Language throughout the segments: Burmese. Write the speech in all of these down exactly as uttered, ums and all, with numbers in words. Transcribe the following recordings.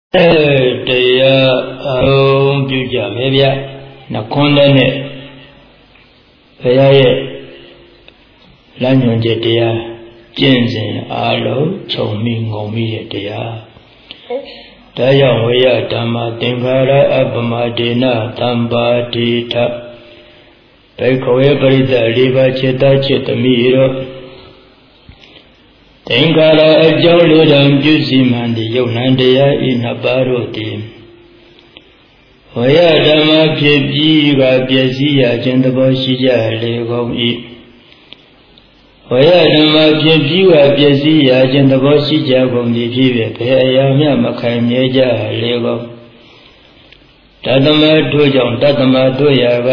တရားအောင်ပြုကြမယ်ဗျနှခွန်းတဲ့နဲ့ဘုရားရဲ့လမ်းညွှန်ချက်တရားကျင့်စဉ်အားလုံးခြုံမိငုံမိတဲ့တရားဒါကြောင့်ဝိယဓမ္မသင်္ခါရအပ္ပမဒေနသံပါတိထဘိက္ခဝေပရိသတ်လေးပါးจิตတจิตသမီးတို့သင်္ခါရအကြောင်းလေးတံပြုစီမှန်သည့်ယုတ်နံတရားဤနှစ်ပါးတို့သည်ဝိယဓမ္မဖြစ်ပြီးကပျက်စီးရခြင်းသဘောရှိကြလေကုန်၏ဝိယဓမ္မဖြစ်ပြီးကပျက်စီးရခြင်းသဘောရှိကြကုန်သည်ဖြစ်၍ဘယ်အရာမျှမခိုင်မြဲကြလေကုန်တတမတို့ကြောင့်တတမတို့ရာက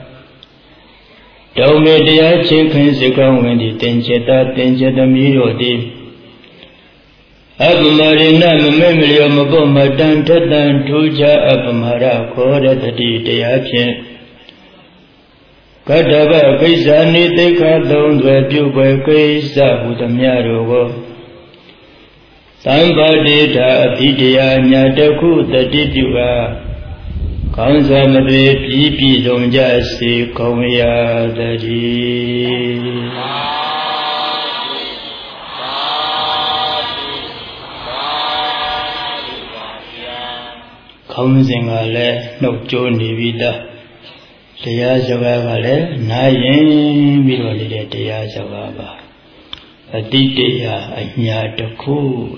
တောင်းမေတရားချင်းခင်စကောင်းဝင်သည့်တင်จิตတင်จิตသမီးတို့သည်အပ္ပမရိဏမမေ့မလျောမပုတ်မတန်ထက်တန်ထူးခြားအပ္ပမရခောရတတိတရားဖြင့်ကတ္တဗကိစ္စနိသိက္ခာသုံးသွယ်ပြုပွဲကိစ္စဟုသမျှတို့ကိုသံပါတိထာအဘိတရားညာတခုတတိပြုကာကောင်းစွာမသွေပြီးပြည်စုံကြစေကုန်ရသတည်းခေါင်းစဉ်ကလည်းနှုတ်ကြိုးနေပြီလားတရားစကားကလည်းနားရင်ပြီးတော့နေတဲ့တရားစကားပါအတိတရားအညာတစ်ခု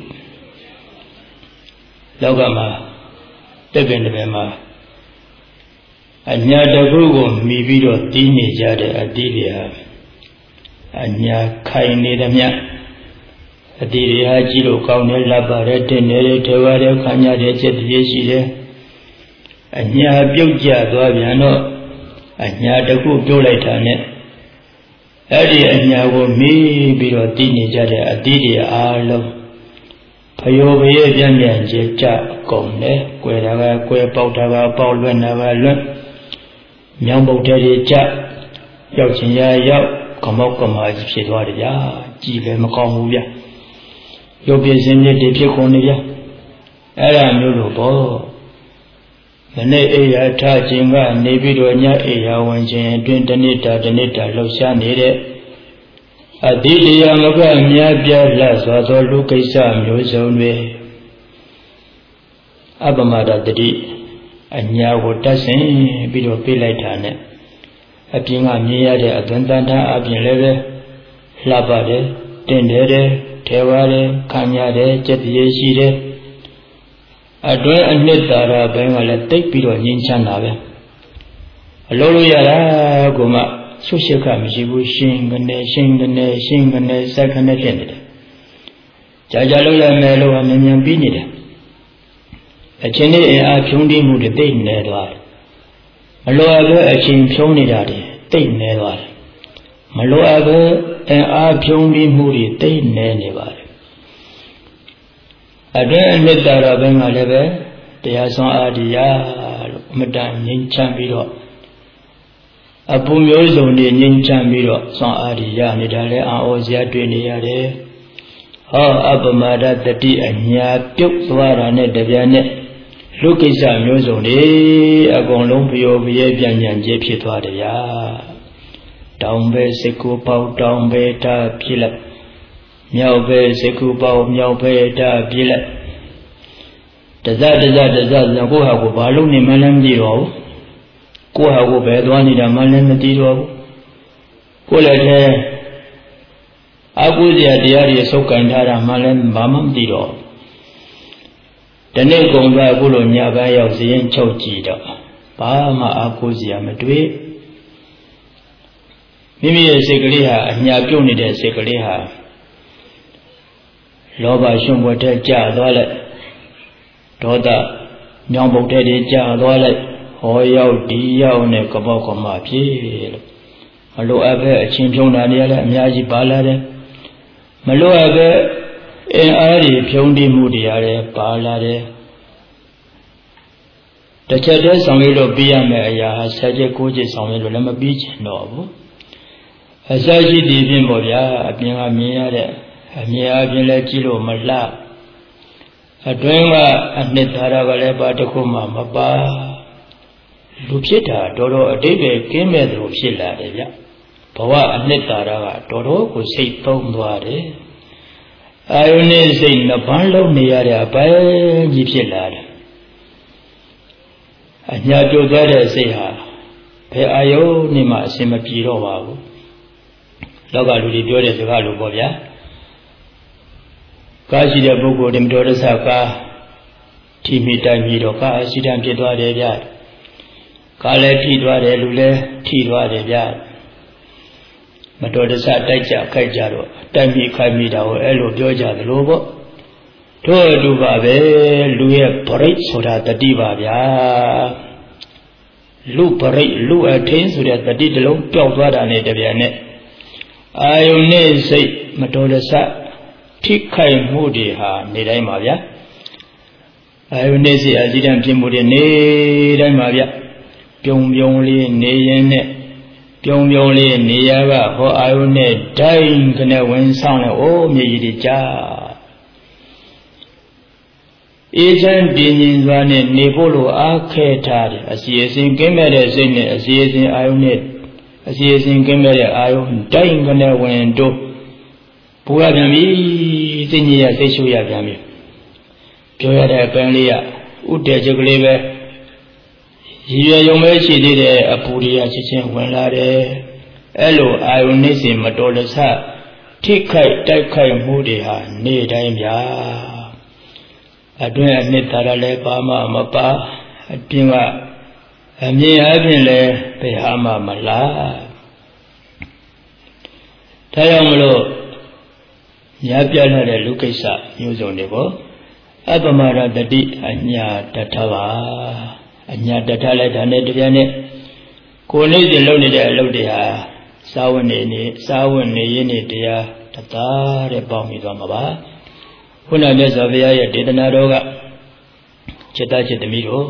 လောကမှာတပင်တပင်မှာအညာတစ်ခုကိုမှီပြီးတော့တီးနေကြတဲ့အတိတွေဟာအညာခိုင်နေသည်မြတ်အတိတွေဟာကြည့်လို့ကောင်းတယ်လှပတယ်တင်တယ်ထေဝတယ်ခံရတယ်စိတ်တည်းရှိတယ်အညာပြုတ်ကျသွားပြန်တော့အညာတစ်ခုပြုတ်လိုက်တာနဲ့အဲ့ဒီအညာကိုမှီပြီးတော့တီးနေကြတဲ့အတိတွေအားလုံးဖယောဖရဲ့ပြန်ပြန်ကြကြကုန်တယ်၊ကွယ်တာကကွယ်ပေါက်တာကပေါက်လွတ်တာကလွတ်မြောင်းပုတ်တဲ့ကြရောက်ချင်ရရောက်ကမောက်ကမာကြီးဖြစ်သွားတယ်ဗျာကြည်လည်းမကောင်းဘူးဗျာရုပ်ပြင်းစင်းမြစ်တွေဖြစ်ကုန်နေဗျာအဲ့ဒါမျိုးလို့ပေါ့မနေ့အိယာထခြင်းကနေပြီးတော့ညအိယာဝင်ခြင်းအတွင်းတဏိတာတဏိတာလှုပ်ရှားနေတဲ့အတိတရားမကအများပြားလှစွာသောလူကိစ္စမျိုးစုံတွေအပ္ပမဒတတိအညာကိုတတ်ဆင်ပြီးတော့ပြေးလိုက်တာနဲ့အပြင်ကမြင်ရတဲ့အသွင်တန်တာအပြင်လည်းပဲလှပတယ်တင်တယ်တယ်ထဲဝါတယ်ခံရတယ်စက်တည်းရှိတယ်အတွင်းအနှစ်သာရဘင်းကလည်းတိတ်ပြီးတော့ငြင်းချမ်းတာပဲအလုံးလို့ရတာကိုမှဆုရှိခမရှိဘူးရှင်ကနေရှင်ကနေရှင်ကနေစက်ကနေဖြစ်နေတယ်ကြာကြာလို့ရမယ်လို့ကမြန်မြန်ပြီးနေတယ်အချင်းနဲ့အင်အားဖြုံးတိမှုတွေတိတ်နေသွားတယ်မလိုအပ်တဲ့အချင်းဖြုံးနေတာတွေတိတ်နေသွားတယ်မလိုအပ်တဲ့အင်အားဖြုံးတိမှုတွေတိတ်နေနေပါတယ်အတွင်းအနှစ်သာရဘင်းကလည်းပဲတရားစွမ်းအားတရားလို့အမတန်ငြိမ်းချမ်းပြီးတော့အပူမျိုးစုံတွေငြိမ်းချမ်းပြီးတော့စွမ်းအားရနေတာလဲအာဩဇရာတွေ့နေရတယ်ဟောအပ္ပမဒတတိအညာပြုတ်သွားတာနဲ့တပြားနဲ့လူကိစ္စမျိုးစုံတွေအကုန်လုံးပျော်ပြဲပြန်ပြန်ကျဖြစ်သွားတယ်ဗျာတောင်ပဲစကူပေါတောင်ပဲတာဖြစ်လိုက်မြောက်ပဲစကူပေါမြောက်ပဲတာဖြစ်လိုက်တစတစတစကိုဟာကိုဘာလို့နေမှလည်းမသိတော့ဘူးကိုဟာကိုပဲသွားနေတာမှလည်းမသိတော့ဘူးကိုလည်းတည်းအကုသရာတရားတွေစုပ်ကင်ထားတာမှလည်းဘာမှမသိတော့တနေ့ကုန်သွားအခုလိုညပန်းရောက်စရင်ချုပ်ကြည့်တော့ဘာမှအကုသရာမတွေ့မိမိရဲ့စိတ်ကလေးဟာအညာပြုတ်နေတဲ့စိတ်ကလေးဟာလောဘရှင်ဘွယ်တဲ့ကြာသွားလိုက်ဒေါသညောင်ပုတ်တဲ့ကြာသွားလိုက်ဟောရောက်ဒီရောက်နဲ့ကပောက်ကမဖြစ်လို့မလိုအပ်ပဲအချင်းဖြုံးတာတွေလည်းအများကြီးပါလာတယ်မလိုအပ်ပဲအင်အားတွေဖြုံးတိမှုတွေရတယ်ပါလာတယ်တစ်ချက်တည်းဆောင်ရွက်လို့ပြီးရမယ့်အရာဟာဆယ်ချက်ကိုးချက်ဆောင်ရွက်လို့လည်းမပြီးချင်တော့ဘူးအစရှိတည်ဖြင့်ပေါ့ဗျာအပြင်ကမြင်ရတဲ့အမြင်အပြင်လည်းကြည့်လို့မလှအတွင်းကအနှစ်သာရကလည်းဘာတစ်ခုမှမပါလူဖြစ်တာတော်တော်အတိတ်ပဲကင်းမဲ့သလိုဖြစ်လာတယ်ဗျဘဝအနှစ်သာရကတော်တော်ကိုစိတ်သုံးသွားတယ်အာယုန်နဲ့စိတ်နှစ်ပန်းလုံးနေရတဲ့အပိုင်းကြီးဖြစ်လာတယ်အညာကျိုးသွားတဲ့စိတ်ဟာဘယ်အာယုန်နဲ့မှအစင်မပြေတော့ပါဘူးလောကလူတွေပြောတဲ့စကားလိုပေါ့ဗျာကားရှိတဲ့ပုဂ္ဂိုလ်တွေမတော်တဆကားထိမိတိုက်မိတော့ကားအစီတံဖြစ်သွားတယ်ဗျာကားလည်းထိသွားတယ်လူလည်းထိသွားတယ်ဗျာမတော်တဆတိုက်ကြခိုက်ကြတော့တိုက်မိခိုက်မိတာကိုအဲ့လိုပြောကြသလိုပေါ့တို့အတူပါပဲလူရဲ့ပရိတ်ဆိုတာတတိပါဗျာလူပရိတ်လူအထင်းဆိုတဲ့တတိတလုံးပျောက်သွားတာနဲ့တပြန်နဲ့အာယုန်နဲ့စိတ်မတော်တဆထိခိုက်မှုတွေဟာနေတိုင်းပါဗျာအာယုန်နဲ့စိတ်အစီတံဖြစ်မှုတွေနေတိုင်းပါဗျာပြုံပြုံလေးနေရင်နဲ့ပြုံပြုံလေးနေရကဟောအာယုန်နဲ့ဒိုင်းကနေဝင်ဆောင်လဲအိုးမြေကြီးတွေကြာအေးချမ်းတည်ငြိမ်စွာနဲ့နေဖို့လိုအားခဲထားတယ်အစီအစဉ်ကင်းမဲ့တဲ့စိတ်နဲ့အစီအစဉ်အာယုန်နဲ့အစီအစဉ်ကင်းမဲ့တဲ့အာယုန်ဒိုင်းကနေဝင်တို့ပူရပြန်ပြီစိတ်ညစ်ရစိတ်ရှုရပြန်ပြီပြောရတဲ့ပန်းလေးကဥတည်ချက်ကလေးပဲရည်ရွယ်ရုံပဲရှိသေးတယ်အပူတွေကချက်ချင်းဝင်လာတယ်အဲ့လိုအာယုန်နေစဉ်မတော်တဆထိခိုက်တိုက်ခိုက်မှုတွေဟာနေတိုင်းဗျာအတွင်းအနှစ်သာရလည်းပါမှမပါအတွင်းကအမြင်အပြင်လည်းဘယ်ဟာမှမလားဒါကြောင့်မလို့ညာပြလာတဲ့လူကိစ္စမျိုးစုံတွေပေါ့အပမရတတိအညာတထပါအညာတထလိုက်တာနဲ့တပြိုင်နက်ကိုယ်လေးစဉ်လုပ်နေတဲ့အလုပ်တွေဟာစာဝတ်နေနေစာဝတ်နေရင်းနေတရားတသားတဲ့ပေါင်းပြီးသွားမှာပါခုနမြတ်စွာဘုရားရဲ့ဒေသနာတော်ကจิตจิตသမီးတို့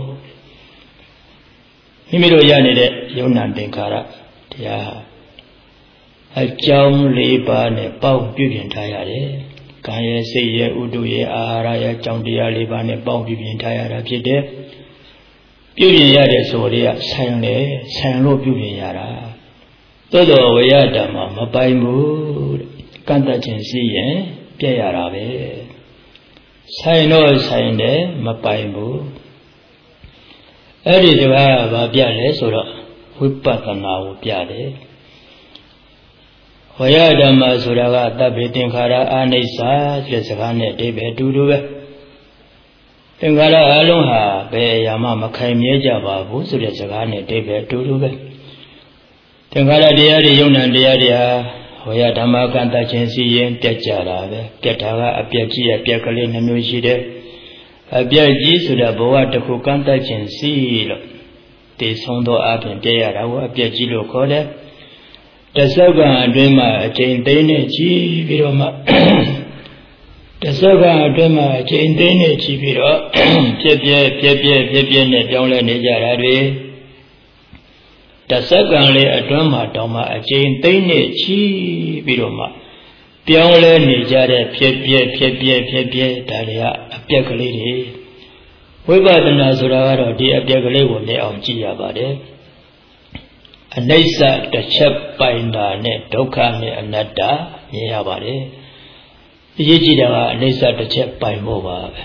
မိမိတို့ရနေတဲ့ယုံနာသင်္ခါရတရားအကြောင်း၄ပါးနဲ့ပေါင်းပြုပြင်ထားရတယ်။ကာယရဲ့စိတ်ရဲ့ဥဒုရဲ့အာဟာရရဲ့အကြောင်းတရား၄ပါးနဲ့ပေါင်းပြုပြင်ထားရတာဖြစ်တယ်။ပြုပြင်ရတဲ့ဆိုလေးကဆံလေဆံလို့ပြုပြင်ရတာ။သို့တော်ဝေယဓမ္မမပိုင်ဘူးတဲ့။ကန့်တတ်ခြင်းရှိရင်ပြည့်ရတာပဲ။ဆိုင်တော့ဆိုင်တယ်မပိုင်ဘူး။အဲ့ဒီတကားကဘာပြလဲဆိုတော့ဝိပဿနာကိုပြတယ်။ဝေယဓမ္မဆိုတာကသဗ္ဗေသင်္ခါရအာနိစ္စဆိုတဲ့စကားနဲ့အဓိပ္ပာယ်အတူတူပဲသင်္ခါရအလုံးဟာဘယ်အရာမှမခိုင်မြဲကြပါဘူးဆိုတဲ့စကားနဲ့အဓိပ္ပာယ်အတူတူပဲသင်္ခါရတရားတွေယုံနာတရားတွေဟာဝေယဓမ္မကံတခြင်းစီရင်ပြတ်ကြတာပဲပြတ်တာကအပြတ်ကြီးအပြတ်ကလေးနှမျိုးရှိတယ်အပြတ်ကြီးဆိုတာဘဝတစ်ခုကံတခြင်းစီလို့တည်ဆုံးသောအပြင်ပြည့်ရတာကိုအပြတ်ကြီးလို့ခေါ်တယ်တသက္ကံအတွင်းမှာအချိန်သိမ်းနဲ့ကြီးပြီးတော့မှတသက္ကံအတွင်းမှာအချိန်သိမ်းနဲ့ကြီးပြီးတော့ပြည့်ပြည့်ပြည့်ပြည့်ပြည့်ပြည့်နဲ့ပြောင်းလဲနေကြတာတွေတသက္ကံလေးအတွင်းမှာတောင်မှအချိန်သိမ်းနဲ့ကြီးပြီးတော့မှပြောင်းလဲနေကြတဲ့ပြည့်ပြည့်ပြည့်ပြည့်ပြည့်ပြည့်ဒါတွေကအပြက်ကလေးတွေဝိပဿနာဆိုတာကတော့ဒီအပြက်ကလေးကိုလက်အောင်ကြည့်ရပါတယ်အနိစ္စတစ်ချက်ပိုင်တာနဲ့ဒုက္ခနဲ့အနတ္တမြင်ရပါတယ်။အရေးကြီးတာကအနိစ္စတစ်ချက်ပိုင်ဖို့ပါပဲ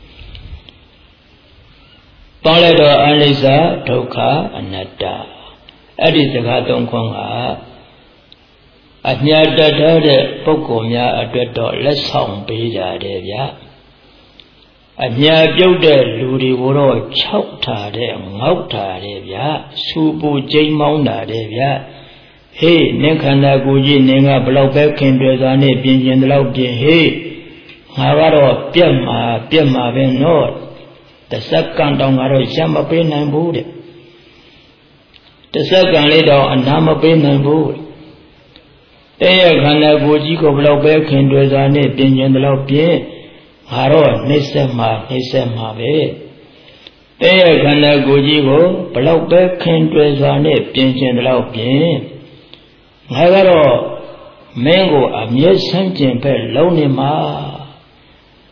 ။ပေါင်းလိုက်တော့အနိစ္စဒုက္ခအနတ္တအဲ့ဒီစကားသုံးခွန်းကအညာတတ်တဲ့ပုဂ္ဂိုလ်များအတွက်တော့လက်ဆောင်ပေးကြတယ်ဗျာ။အညာပြုတ်တဲ့လူတွေကိုတော့ခြောက်ထားတဲ့ငေါက်ထားတဲ့ဗျာစူပူကျိမ်းမောင်းတာတဲ့ဗျာဟေးနင်ခန္ဓာကိုယ်ကြီးနင်ကဘလောက်ပဲခင်တွေ့စွာနဲ့ပြင်ကျင်တလောက်ပြင်ဟေးငါကတော့ပြက်မှာပြက်မှာပဲနော်တသက်ကံတောင်ကတော့ရမပေးနိုင်ဘူးတဲ့တသက်ကံလေးတော့အနာမပေးနိုင်ဘူးတဲ့ရဲ့ခန္ဓာကိုယ်ကြီးကိုဘလောက်ပဲခင်တွေ့စွာနဲ့ပြင်ကျင်တလောက်ပြင်ငါတော့နှိမ့်ဆက်မှာနှိမ့်ဆက်မှာပဲတဲ့ရဲ့ခန္ဓာကိုယ်ကြီးကိုဘလောက်ပဲခင်တွယ်စွာနဲ့ပြင်ကျင်တလောက်ပြင်ငါကတော့မင်းကိုအမျက်ဆန်းကျင်ပဲလုံးနေမှာ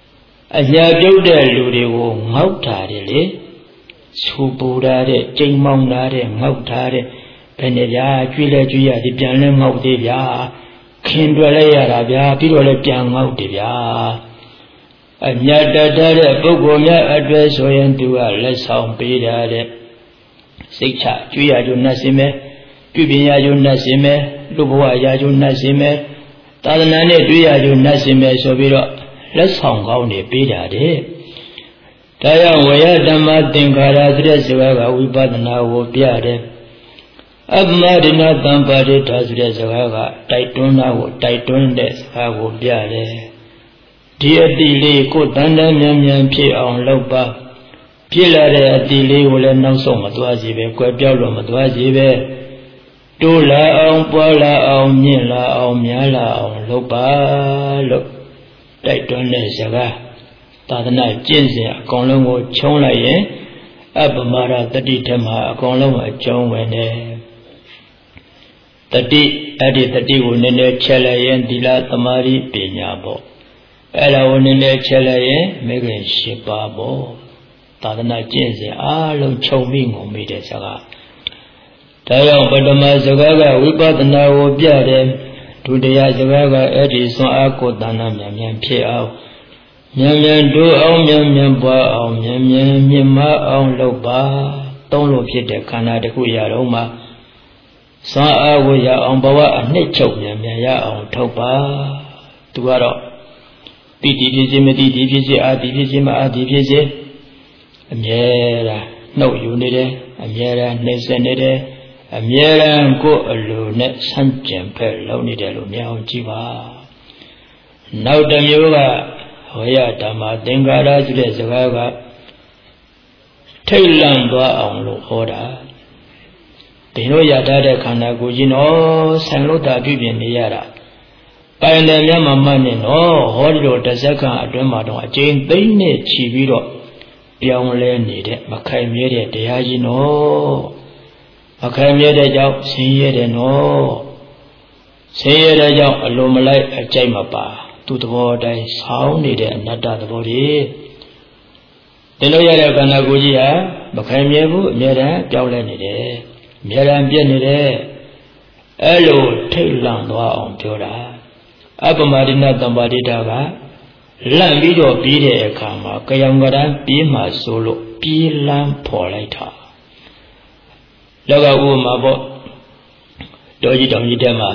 အညာပြုတ်တဲ့လူတွေကိုငေါက်ထားတယ်လေဆူပူထားတဲ့ကြိမ်မောင်းထားတဲ့ငေါက်ထားတဲ့ဘယ်နဲ့ဗျာကျွေးလဲကျွေးရဒီပြန်လဲငေါက်သေးဗျာခင်တွေ့လဲရတာဗျာပြီးတော့လဲပြန်ငေါက်တယ်ဗျာအညာတတ်တဲ့ပုဂ္ဂိုလ်များအတွက်ဆိုရင်သူကလက်ဆောင်ပေးတာတဲ့စိတ်ချကျွေးရကြုံနှက်စင်မဲပြုပင်ရကြုံနှက်စင်မဲလူဘဝရကြုံနှက်စင်မဲသာသနာနဲ့တွေ့ရကြုံနှက်စင်မဲဆိုပြီးတော့လက်ဆောင်ကောင်းနေပေးတာတဲ့ဒါကြောင့်ဝေယဓမ္မသင်္ခါရဆိုတဲ့စကားကဝိပဿနာကိုပြတယ်အပ္ပမဒိနသံပါတိထာဆိုတဲ့စကားကတိုက်တွန်းတာကိုတိုက်တွန်းတဲ့စကားကိုပြတယ်ဒီအတိလေးကိုတန်တန်မြန်မြန်ဖြစ်အောင်လုပ်ပါဖြစ်လာတဲ့အတိလေးကိုလည်းနောက်ဆုံးမသွားစေပဲကွယ်ပြောက်လို့မသွားစေပဲတိုးလာအောင်ပွားလာအောင်မြင့်လာအောင်များလာအောင်လုပ်ပါလို့တိုက်တွန်းတဲ့စကားသာသနာကျင့်စဉ်အကောင်လုံးကိုခြုံးလိုက်ရင်အပ္ပမရတတိထမှာအကောင်လုံးအကျုံးဝင်တယ်တတိအဲ့ဒီတတိကိုနည်းနည်းချက်လိုက်ရင်သီလသမာဓိပညာပေါ့အဲ့ဒါကိုနည်းနည်းချက်လိုက်ရင်မေခင်၈ပါးပေါ့သာသနာကျင့်စဉ်အားလုံးခြုံပြီးငုံမိတဲ့စကားဒါကြောင့်ပထမစကားကဝိပဿနာကိုပြတယ်ဒုတိယစကားကအဲ့ဒီစွမ်းအားကိုတဏ္ဍမြန်မြန်ဖြစ်အောင်မြန်မြန်တိုးအောင်မြန်မြန်ပွားအောင်မြန်မြန်မြင့်မအောင်လုပ်ပါသုံးလို့ဖြစ်တဲ့ခန္ဓာတစ်ခုရတော့မှစွမ်းအားကိုရအောင်ဘဝအနှစ်ချုပ်မြန်မြန်ရအောင်ထုတ်ပါသူကတော့တိတိဖြစ်စေမတိတိဖြစ်စေအာတိဖြစ်စေမအာတိဖြစ်စေအမြဲတမ်းနှုတ်ယူနေတယ်အမြဲတမ်းနှိမ့်ဆက်နေတယ်အမြဲတမ်းကိုယ်အလိုနဲ့ဆန့်ကျင်ဖက်လုပ်နေတယ်လို့မြင်အောင်ကြည့်ပါနောက်တစ်မျိုးကဝေယဓမ္မသင်္ခါရဆိုတဲ့စကားကထိတ်လန့်သွားအောင်လို့ဟောတာဒီလိုရထားတဲ့ခန္ဓာကိုယ်ကြီးနော်ဆံလို့တာပြုပြင်နေရတာပိုင်တယ်များမှမှတ်နေနော်ဟောဒီလိုတစ်စက္ကန့်အတွင်းမှာတော့အကျဉ်းသိမ့်နဲ့ခြီးပြီးတော့ပြောင်းလဲနေတဲ့မခိုင်မြဲတဲ့တရားကြီးနော်မခိုင်မြဲတဲ့ကြောင့်ဆင်းရဲတယ်နော်ဆင်းရဲတဲ့ကြောင့်အလိုမလိုက်အကြိုက်မပါသူ့သဘောတိုင်းဆောင်းနေတဲ့အနတ္တသဘောကြီးဒီလိုရတဲ့ခန္ဓာကိုယ်ကြီးဟာမခိုင်မြဲဘူးအမြဲတမ်းပြောင်းလဲနေတယ်အမြဲတမ်းပြည့်နေတယ်အဲ့လိုထိတ်လန့်သွားအောင်ပြောတာအပ္ပမဒိနသံပါတိတာကလန့်ပြီးတော့ပြီးတဲ့အခါမှာကြောင်ကရန်ပြေးမှဆိုလို့ပြေးလန်းဖော်လိုက်တာလောကဥပမာပေါ့တော်ကြီးတောင်ကြီးတဲမှာ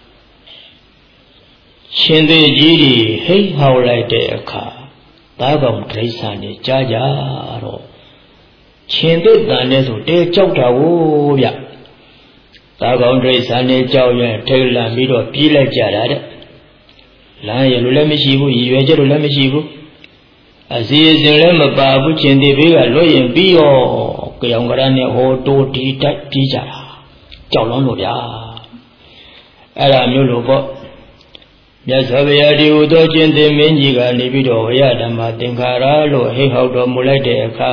ရှင်သေးကြီးတွေဟိတ်ဟောက်လိုက်တဲ့အခါသားကောင်ဒိဋ္ဌာန်နေကြားကြတော့ရှင်သေးတန်နဲ့ဆိုတဲကြောက်တာကိုဗျသားကောင်ဒိဋ္ဌာန်နေကြောက်ရင်ထိတ်လန့်ပြီးတော့ပြေးလိုက်ကြတာတဲ့လမ်းရလို့လည်းမရှိဘူးရည်ရွယ်ချက်လို့လည်းမရှိဘူးအစီအစဉ်လည်းမပါဘူးရှင်သေးဘေးကလွတ်ရင်ပြီးရောကြောင်ကရနဲ့ဟောတိုးတီတိုက်ပြေးကြတာကြောက်လွန်းလို့ဗျာအဲ့ဒါမျိုးလို့ပေါ့မြတ်စွာဘုရားဒီဟူသောကျင့်သင်မင်းကြီးကနေပြီးတော့ဝေယဓမ္မသင်္ခါရလို့ဟိဟောက်တော်မူလိုက်တဲ့အခါ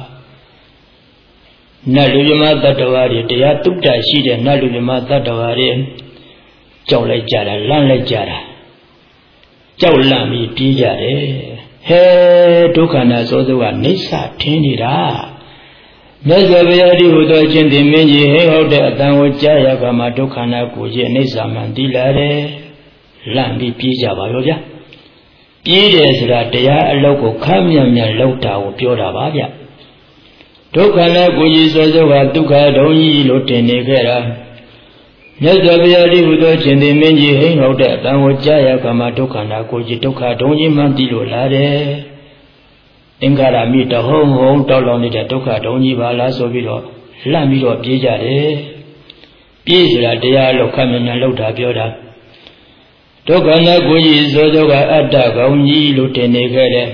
နတ်လူမြမတတ္တဝါတွေတရားတုတ္တရှိတဲ့နတ်လူမြမတတ္တဝါတွေကြောက်လိုက်ကြတာလန့်လိုက်ကြတာကြောက်လန့်ပြီးပြေးကြတယ်ဟဲဒုက္ခနာသောသောကနေဆထင်းနေတာမြတ်စွာဘုရားဒီဟူသောကျင့်သင်မင်းကြီးဟိဟောက်တဲ့အတန်ကိုကြားရကမှဒုက္ခနာကိုကြီးအိဋ္ဌာမှန်သိလာတယ်လန့်ပြီးပြေးကြပါရောဗျပြေးတယ်ဆိုတာတရားအလုပ်ကိုခမ်းမြန်မြန်လုပ်တာကိုပြောတာပါဗျဒုက္ခနဲ့ကိုကြီးစောစောကဒုက္ခဒုံကြီးလို့တင်နေခဲ့တာမြတ်စွာဘုရားဒီဟူသောရှင်သေမင်းကြီးဟိဟောက်တဲ့အတန်ကိုကြားရကမှဒုက္ခနာကိုကြီးဒုက္ခဒုံကြီးမှသိလို့လာတယ်သင်္ခါရမိတဟုံဟုံတောက်လောင်နေတဲ့ဒုက္ခဒုံကြီးပါလားဆိုပြီးတော့လန့်ပြီးတော့ပြေးကြတယ်ပြေးဆိုတာတရားအလုပ်ခမ်းမြန်မြန်လုပ်တာပြောတာဒုက္ခနာကိုကြီးစောစောကအတ္တကောင်ကြီးလို့တင်နေခဲ့တယ်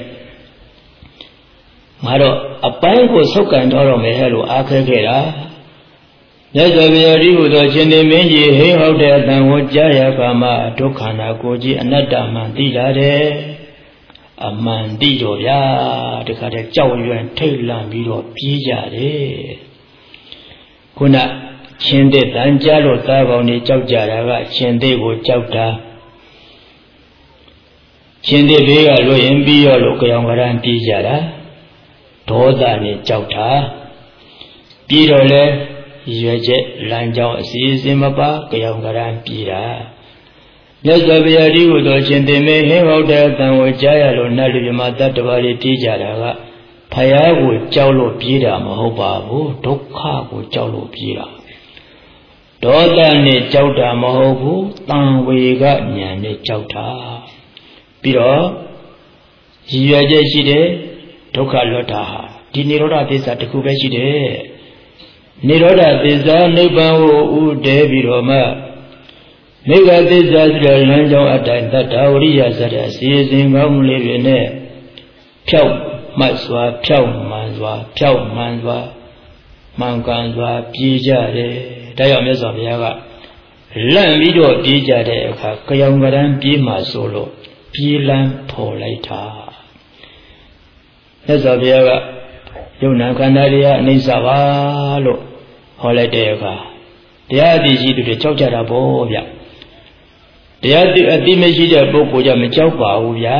ငါတော့အပိုင်းကိုဆုတ်ကန်တော်တော်မယ်ဟဲ့လို့အားခဲခဲ့တာမြတ်စွာဘုရားဒီဟူသောရှင်သေမင်းကြီးဟိဟောက်တဲ့အတန်ကိုကြားရခါမှဒုက္ခနာကိုကြီးအနတ္တမှန်သိလာတယ်အမှန်သိတော့ဗျာတခါတည်းကြောက်ရွံ့ထိတ်လန့်ပြီးတော့ပြေးကြတယ်ခုနရှင်သေတန်ကြားလို့သားပေါင်းတွေကြောက်ကြတာကရှင်သေကိုကြောက်တာရှင်သေဘေးကလွတ်ရင်ပြီးရောလို့ကြောင်ကရန်ပြေးကြတာဒေါသနဲ့ကြောက်တာပြီးတော့လဲရွယ်ချက်လမ်းကြောင်းအစီအစဉ်မပါကြောင်ကရန်ပြေးတာမြတ်စွာဘုရားဒီဟုသောရှင်သေမေဟင်းဟုတ်တဲ့အတန်ကိုကြားရလို့နတ်လူမြမတတ္တဝါတွေပြေးကြတာကဖယားကိုကြောက်လို့ပြေးတာမဟုတ်ပါဘူးဒုက္ခကိုကြောက်လို့ပြေးတာဒေါသနဲ့ကြောက်တာမဟုတ်ဘူးတန်ဝေကဉာဏ်နဲ့ကြောက်တာပြီးတော့ရည်ရွယ်ချက်ရှိတယ်ဒုက္ခလွတ်တာဟာဒီនិရောဓသစ္စာတစ်ခုပဲရှိတယ်និရောဓသစ္စာနိဗ္ဗာန်ကိုဥတည်ပြီးတော့မှနိဗ္ဗာန်သစ္စာဆိုတဲ့လမ်းကြောင်းအတိုင်းတတ္တဝရိယဆိုတဲ့အစီအစဉ်ကောင်းလေးတွေနဲ့ဖြောက်မှတ်စွာဖြောက်မှန်စွာဖြောက်မှန်စွာမှန်ကန်စွာပြေးကြတယ်ဒါကြောင့်မြတ်စွာဘုရားကလန့်ပြီးတော့ပြေးကြတဲ့အခါကြောင်ကရန်ပြေးမှဆိုလို့ပြေးလန်းဖော်လိုက်တာမြတ်စွာဘုရားကယုံနာခန္ဓာတွေကအနိစ္စပါလို့ဟောလိုက်တဲ့အခါတရားအသိရှိသူတွေကြောက်ကြတာပေါ့ဗျတရားအသိမရှိတဲ့ပုဂ္ဂိုလ်ကြမကြောက်ပါဘူးဗျာ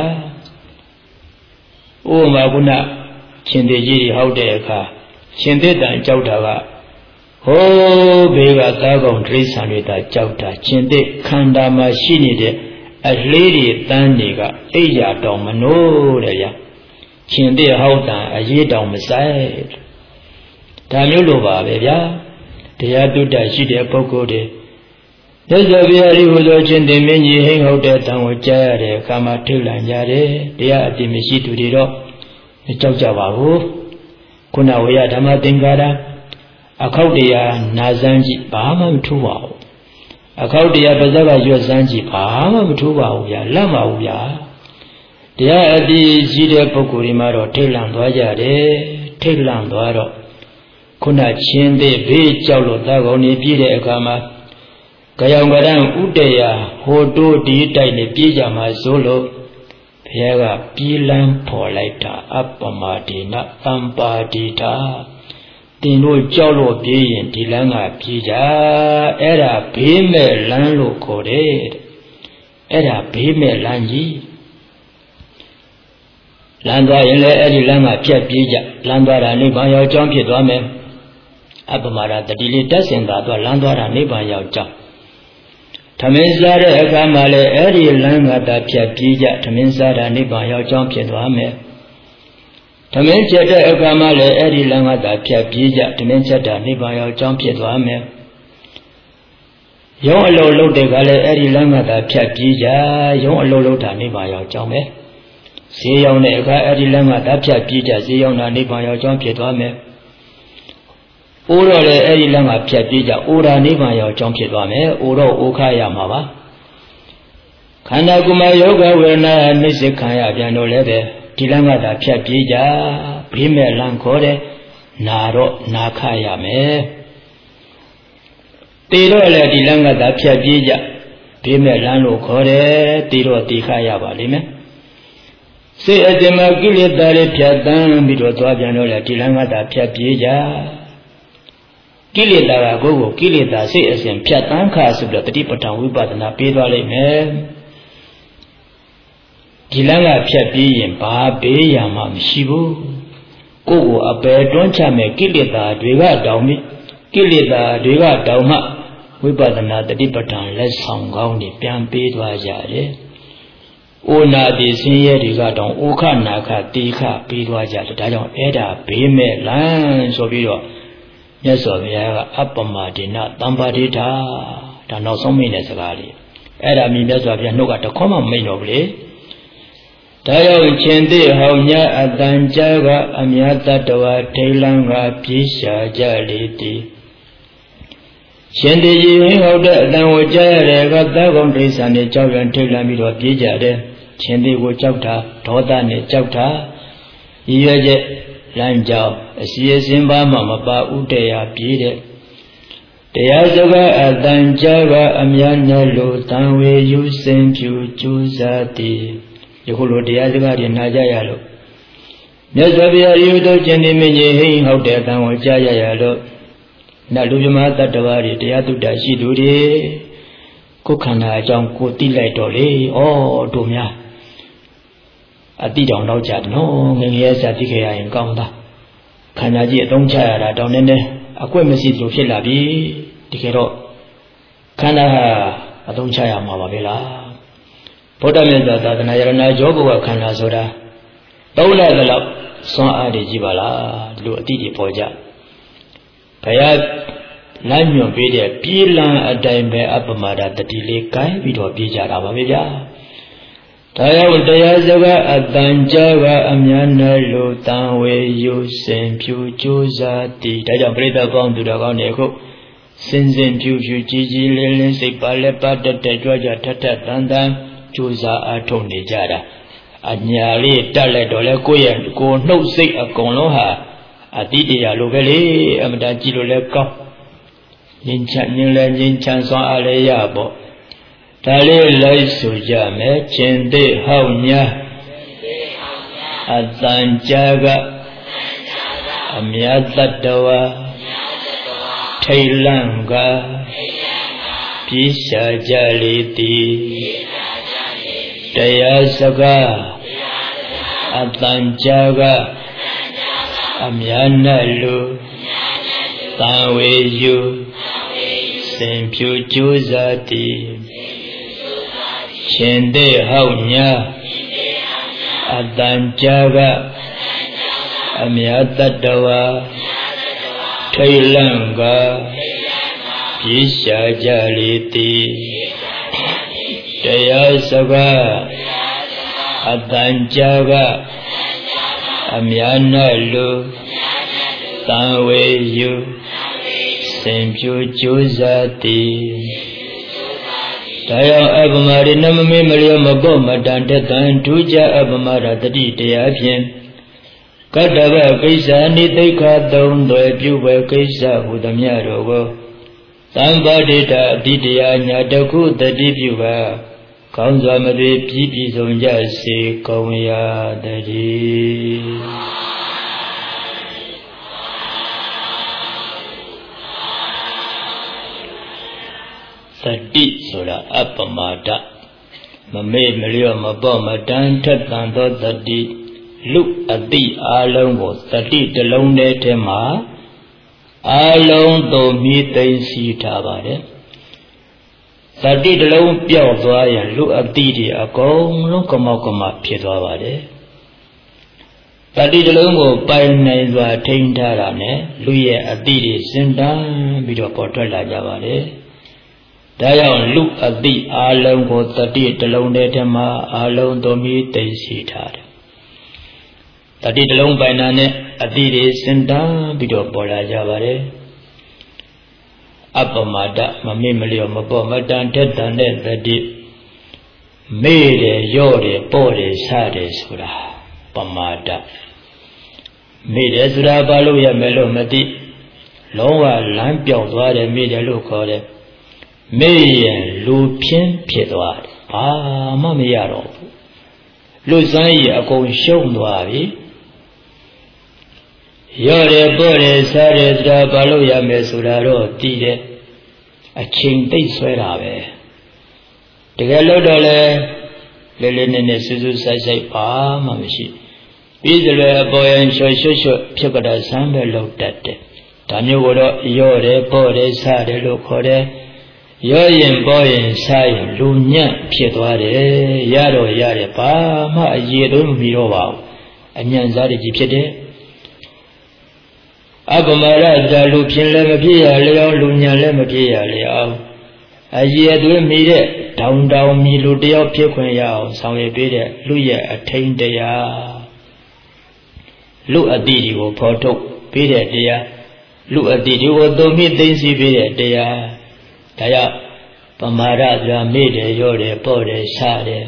ဥပမာကုဏရှင်သေကြီးတွေဟောက်တဲ့အခါရှင်သေတန်ကြောက်တာကဟိုးဘေးကသားကောင်တိရစ္ဆာန်တွေသာကြောက်တာရှင်သေခန္ဓာမှာရှိနေတဲ့အလေးတွေတန်းတွေကအိယာတောင်မနိုးတဲ့ဗျာရှင်သေဟောက်တန်အရေးတောင်မဆိုင်ဒါမျိုးလိုပါပဲဗျာတရားတုတ္တရှိတဲ့ပုဂ္ဂိုလ်တွေမြတ်စွာဘုရားဤဟူသောရှင်သေမင်းကြီးဟိန်ဟုတ်တဲ့တန်ကိုကြားရတဲ့အခါမှာထိတ်လန့်ကြတယ်တရားအတိမရှိသူတွေတော့မကြောက်ကြပါဘူးခုနဝေယဓမ္မသင်္ကာရအခောက်တရားနာစမ်းကြည့်ဘာမှမထူးပါဘူးအခောက်တရားပါဇက်ကရွတ်စမ်းကြည့်ဘာမှမထူးပါဘူးဗျာလန့်ပါဘူးဗျာတရားအတိရှိတဲ့ပုဂ္ဂိုလ်ဒီမှာတော့ထိတ်လန့်သွားကြတယ်ထိတ်လန့်သွားတော့ခုနချင်းသေးဘေးကြောက်လို့သာကောင်းနေပြည့်တဲ့အခါမှာကြောင်ကရန်ဥတရာဟိုတိုးဒီတိုက်နေပြေးကြမှာဆိုလို့ဘုရားကပြေးလန်းဖော်လိုက်တာအပ္ပမဒေနတံပါတိတာတင်တို့ကြောက်လို့ပြေးရင်ဒီလမ်းကပြေးကြအဲ့ဒါဘေးမဲ့လမ်းလို့ခေါ်တယ်အဲ့ဒါဘေးမဲ့လမ်းကြီးလမ်းသွားရင်လည်းအဲ့ဒီလမ်းကဖြတ်ပြေးကြလမ်းသွားတာနိဗ္ဗာန်ရောက်ကြောင်းဖြစ်သွားမယ်အပ္ပမရတတိလေးတက်စင်သာသွားလမ်းသွားတာနိဗ္ဗာန်ရောက်ကြောင်းသမင်းစားတဲ့အခါမှာလည်းအဲ့ဒီလမ်းကတာဖြတ်ပြေးကြသမင်းစားတာနိဗ္ဗာန်ရောက်ကြောင်းဖြစ်သွားမယ်သမင်းချက်တဲ့အခါမှာလည်းအဲ့ဒီလမ်းကတာဖြတ်ပြေးကြသမင်းချက်တာနိဗ္ဗာန်ရောက်ကြောင်းဖြစ်သွားမယ်ရုံးအလုံးလုံးတဲ့ကလည်းအဲ့ဒီလမ်းကတာဖြတ်ပြေးကြရုံးအလုံးလုံးတာနိဗ္ဗာန်ရောက်ကြောင်းပဲဈေးရောက်တဲ့အခါအဲ့ဒီလမ်းကတာဖြတ်ပြေးကြဈေးရောက်တာနိဗ္ဗာန်ရောက်ကြောင်းဖြစ်သွားမယ်အိုးတော့လေအဲ့ဒီလမ်းကဖြတ်ပြေးကြအိုးရာနိဗ္ဗာန်ရောက်ကြောင်းဖြစ်သွားမယ်အိုးတော့အိုးခရမှာပါခန္ဓာကိုယ်မှာယောဂဝေဒနာနှိစ္စခံရပြန်တော့လည်းပဲဒီလမ်းကတာဖြတ်ပြေးကြဘေးမဲ့လမ်းခေါ်တယ်နာတော့နာခရမယ်တေတော့လေဒီလမ်းကတာဖြတ်ပြေးကြဘေးမဲ့လမ်းလို့ခေါ်တယ်တေတော့တေခရပါလိမ့်မယ်စိတ်အတ္တမှာကိလေသာတွေဖြတ်တန်းပြီးတော့သွားပြန်တော့လေဒီလမ်းကတာဖြတ်ပြေးကြကိလေသာကကိုယ်ကိုကိလေသာစိတ်အစဉ်ဖြတ်တန်းခါဆိုတော့တတိပဋ္ဌာန်ဝိပဿနာပေးသွားလိမ့်မယ်ဒီလမ်းကဖြတ်ပြီးရင်ဘာပေးရမှမရှိဘူးကိုယ်ကိုအပယ်တွန်းချမဲ့ကိလေသာတွေကတောင်းပြီးကိလေသာတွေကတောင်းမှဝိပဿနာတတိပဋ္ဌာန်လက်ဆောင်ကောင်းတွေပြန်ပေးသွားကြတယ်အိုနာတိဆင်းရဲတွေကတောင်းဩခနာခတိခပေးသွားကြတယ်ဒါကြောင့်အဲ့ဒါဘေးမဲ့လမ်းဆိုပြီးတော့မြတ်စွာဘုရားကအပ္ပမဒေနတံပါတိတာဒါနောက်ဆုံးမိတဲ့စကားလေးအဲ့ဒါမြင်မြတ်စွာဘုရားနှုတ်ကတခေါမှမိန်တော့ဘူးလေဒါရောက်ချင်းသေးဟောင်းညာအတန်ကြာကအမြတ်တတဝထိလန်းကပြေးရှာကြလေသည်ရှင်သေးကြီးဟောတဲ့အတန်ကိုကြားရတဲ့ကသကောင်ဒိဋ္ဌာနဲ့ကြောက်ရန်ထိလန်းပြီးတော့ပြေးကြတယ်ရှင်သေးကိုကြောက်တာဒေါသနဲ့ကြောက်တာရည်ရွယ်ချက်လမ်းကြောင်းအစီအစဉ်ပါမှမပါဥတရာပြေးတဲ့တရားစကားအတန်ကြာကအမြတ်နဲ့လို့တန်ဝေယူစင်ဖြူကျူးစားသည်ယခုလိုတရားစကားတွေနာကြရလို့မြတ်စွာဘုရားယူတော်ခြင်းနေမင်းကြီးဟိဟောက်တဲ့အတန်ကိုကြားရရလို့နတ်လူမြမတတ္တဝါတွေတရားတုတ္တရှိသူတွေကိုယ်ခန္ဓာအကြောင်းကိုသိလိုက်တော့လေဩတို့များအတိတောင်တော့ကြနော်ငငယ်စားသိခဲ့ရရင်ကောင်းတာခန္ဓာကြီးအသုံးချရတာတောင်နဲ့အကွက်မရှိသလိုဖြစ်လာပြီတကယ်တော့ခန္ဓာဟာအသုံးချရမှာပါပဲလားဗုဒ္ဓမြတ်စွာသာသနာယရဏယောဘဝခန္ဓာဆိုတာသုံးလလောက်စွမ်းအားတွေကြီးပါလားဒီလိုအတိတွေပေါ်ကြဘုရားလမ်းညွှန်ပေးတဲ့ပြည်လံအတိုင်းပဲအပမဒတတိလေးကိုင်းပြီးတော့ပြေးကြတာပါပဲဗျာဒါရောက်တရားစကားအတန်ကြာကအများနဲ့လို့တန်ဝေယူစင်ဖြူကြိုးစားတည်ဒါကြောင့်ပြိဿပေါင်းသူတော်ကောင်းတွေအခုစင်စင်ဖြူဖြူကြည်ကြည်လင်းလင်းစိတ်ပါလက်ပါတက်တက်ကြွကြွထက်ထက်တန်တန်ကြိုးစားအားထုတ်နေကြတာအညာလေးတက်လိုက်တော့လဲကိုယ့်ရဲ့ကိုယ်နှုတ်စိတ်အကုန်လုံးဟာအတိတရားလိုပဲလေအမတန်ကြည့်လို့လဲကောင်းငြိမ်းချမ်းငြိမ်းလဲငြိမ်းချမ်းစွာအားလည်းရပေါ့ဒါလေးလိုက်ဆိုကြမယ်ခြင်းသိဟောက်ညာအတန်ကြာကအမြတ်တတဝါထိတ်လန့်ကပြေရှာကြလေသည်တရားစကားအတန်ကြာကအမြတ်နဲ့လူတန်ဝေယူစင်ဖြူကြိုးစားတည်ရှင်တဲ့ဟောက်ညာအတန်ကြာကအမြတ်တတဝါထိတ်လန့်ကပြေရှာကြလေသည်တရားစကားအတန်ကြာကအမြတ်နဲ့လူတန်ဝေယူစင်ဖြူကြိုးစားတည်ဒါကြောင့်အပမရိနမမေမလျောမပေါ့မတန်တက်တန်ထူးကြအပမရတတိတရားဖြင့်ကတ္တဗကိစ္စနိသိက္ခာသုံးသွယ်ပြုဝဲကိစ္စဟူသမျှတို့ကိုသံပါတိတအတိတရားညာတခုတတိပြုပါကောင်းစွာမသွေပြည်ပြည်စုံကြစေကုန်ရာတည်းသတိဆိုတာအပမဒမမေ့မလျော့မပေါ့မတန်ထက်တန်သောသတိလူအတိအာလုံးကိုသတိတစ်လုံးနဲ့တည်းမှာအာလုံးသို့မြည်သိမ်းစီထားပါတယ်သတိတစ်လုံးပျောက်သွားရင်လူအတိတွေအကုန်လုံးကမောက်ကမဖြစ်သွားပါတယ်တတိတလုံးကိုပိုင်နိုင်စွာထိန်းထားတာနဲ့လူရဲ့အတိတွေစဉ်းတန်းပြီးတော့ပေါ်ထွက်လာကြပါတယ်ဒါကြောင့်လူအတိအာလုံးကိုတတိတလုံးတည်းမှာအာလုံးသို့မြည်သိမ်းစီထားတယ်တတိတလုံးပိုင်တာနဲ့အတိတွေစဉ်းတန်းပြီးတော့ပေါ်လာကြပါတယ်အပမဒမမေ့မလျော့မပေါ့မတန်ထက်တန်တဲ့တတိမေ့တယ်ရော့တယ်ပေါ့တယ်စတယ်ဆိုတာပမာဒမေ့တယ်ဆိုတာဘာလို့ရမယ်လို့မသိလုံးဝလမ်းပြောင်းသွားတယ်မေ့တယ်လို့ခေါ်တယ်မေ့ရင်လူဖြင်းဖြစ်သွားတယ်ဘာမှမရတော့ဘူးလူစမ်းရအကုန်ရှုံးသွားပြီရော့တယ်ပေါ့တယ်စားတယ်ဆိုတာဘာလို့ရမယ်ဆိုတာတော့တည်တယ်အချိန်သိပ်ဆွဲတာပဲတကယ်လို့တော့လေလေလေနဲ့နဲ့စူးစူးဆိုင်ဆိုင်ဘာမှမရှိပြီးစလွယ်အပေါ်ရင်ရွှွှွှွှဖြစ်ကြတာဆမ်းပဲလောက်တတ်တယ်ဒါမျိုးကတော့ရော့တယ်ပေါ့တယ်စားတယ်လို့ခေါ်တယ်ရော့ရင်ပေါ့ရင်စားရင်လူညံ့ဖြစ်သွားတယ်ရတော့ရတယ်ဘာမှအရေးတော့မမီတော့ပါဘူးအညံ့စားတွေကြီးဖြစ်တယ်အပမရဇာလူဖြင်းလည်းမဖြစ်ရလျောင်းလူညံလည်းမဖြစ်ရလျောင်းအရေသွေးမိတဲ့တောင်တောင်မြည်လူတယောက်ဖြစ်ခွင့်ရအောင်ဆောင်ရွက်ပေးတဲ့လူရဲ့အထိန်တရားလူအတိတွေကိုဖော်ထုတ်ပေးတဲ့တရားလူအတိတွေကိုသုံးမိသိသိပေးတဲ့တရားဒါကြောင့်ပမာရဇာမေ့တယ်ရော့တယ်ပေါ့တယ်စတယ်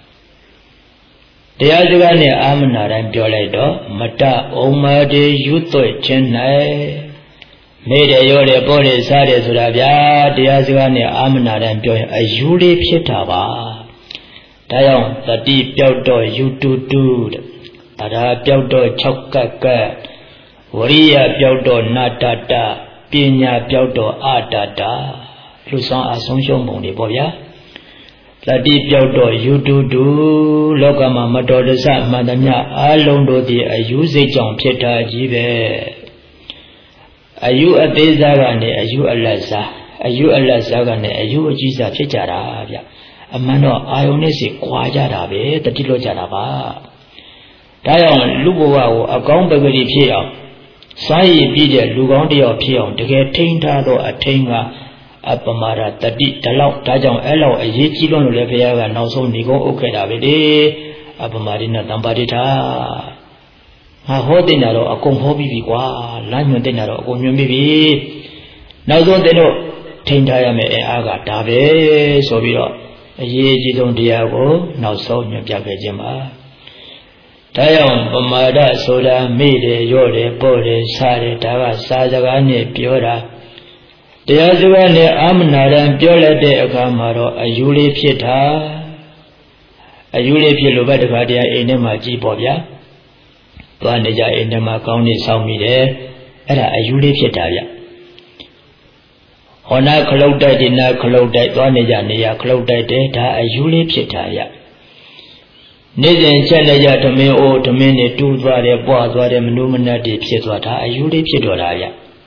တရားစကားနဲ့အာမနာတိုင်းပြောလိုက်တော့မတဩမာတေယူသွဲ့ခြင်း၌မေ့တယ်ရောတယ်ပေါ်တယ်စားတယ်ဆိုတာဗျာတရားစကားနဲ့အာမနာတိုင်းပြောရင်အယူလေးဖြစ်တာပါဒါကြောင့်တတိပြောက်တော့ယူတူတူတရားပြောက်တော့၆ကပ်ကပ်ဝရိယပြောက်တော့နာတတပညာပြောက်တော့အာတတလူဆောင်အဆုံးရှုံးပုံတွေပေါ့ဗျာတိပြောက်တော့ယူတူတူလောကမှာမတော်တဆမှန်သမျှအလုံးတို့သည်အယူစိတ်ကြောင့်ဖြစ်တာကြီးပဲအယူအသေးစားကနေအယူအလတ်စားအယူအလတ်စားကနေအယူအကြီးစားဖြစ်ကြတာဗျအမှန်တော့အာယုန်နဲ့စိတ်ခွာကြတာပဲတတိလွတ်ကြတာပါဒါကြောင့်လူဘဝကိုအကောင်းပဂတိဖြစ်အောင်စားရည်ပြီးတဲ့လူကောင်းတယောက်ဖြစ်အောင်တကယ်ထိန်းထားသောအထိန်ကအပမာဒတတိဒါလောက်ဒါကြောင့်အဲ့လောက်အရေးကြီးလို့လည်းဘုရားကနောက်ဆုံးညီကုန်းအုပ်ခဲ့တာပဲလေအပမာဒိနတံပါတိထာငါဟောတင်တာတော့အကုန်ဟောပြီးပြီကွာလမ်းညွှန်တင်တာတော့အကုန်ညွှန်ပြီးပြီနောက်ဆုံးတင်တို့ထိန်းထားရမယ်အအားကဒါပဲဆိုပြီးတော့အရေးကြီးဆုံးတရားကိုနောက်ဆုံးညွှန်ပြခဲ့ခြင်းပါဒါကြောင့်ပမာဒဆိုတာမေ့တယ်ရော့တယ်ပေါ့တယ်စားတယ်ဒါကစာစကားနဲ့ပြောတာတရားစကားနဲ့အာမနာရံပြောလက်တဲ့အခါမှာတော့အယူလေးဖြစ်တာအယူလေးဖြစ်လို့ပဲတခါတည်းအိမ်ထဲမှာကြည်ပေါ့ဗျာသွားနေကြအိမ်ထဲမှာကောင်းနေဆောင်မိတယ်အဲ့ဒါအယူလေးဖြစ်တာဗျဟောနာခလုတ်တိုက်ဒီနာခလုတ်တိုက်သွားနေကြနေရခလုတ်တိုက်တယ်ဒါအယူလေးဖြစ်တာဗျနေ့စဉ်ချက်လက်ရဓမင်းအိုးဓမင်းနဲ့တူးသွားတယ်ပွားသွားတယ်မနုမနတ်တွေဖြစ်သွားတာအယူလေးဖြစ်တော့တာဗျ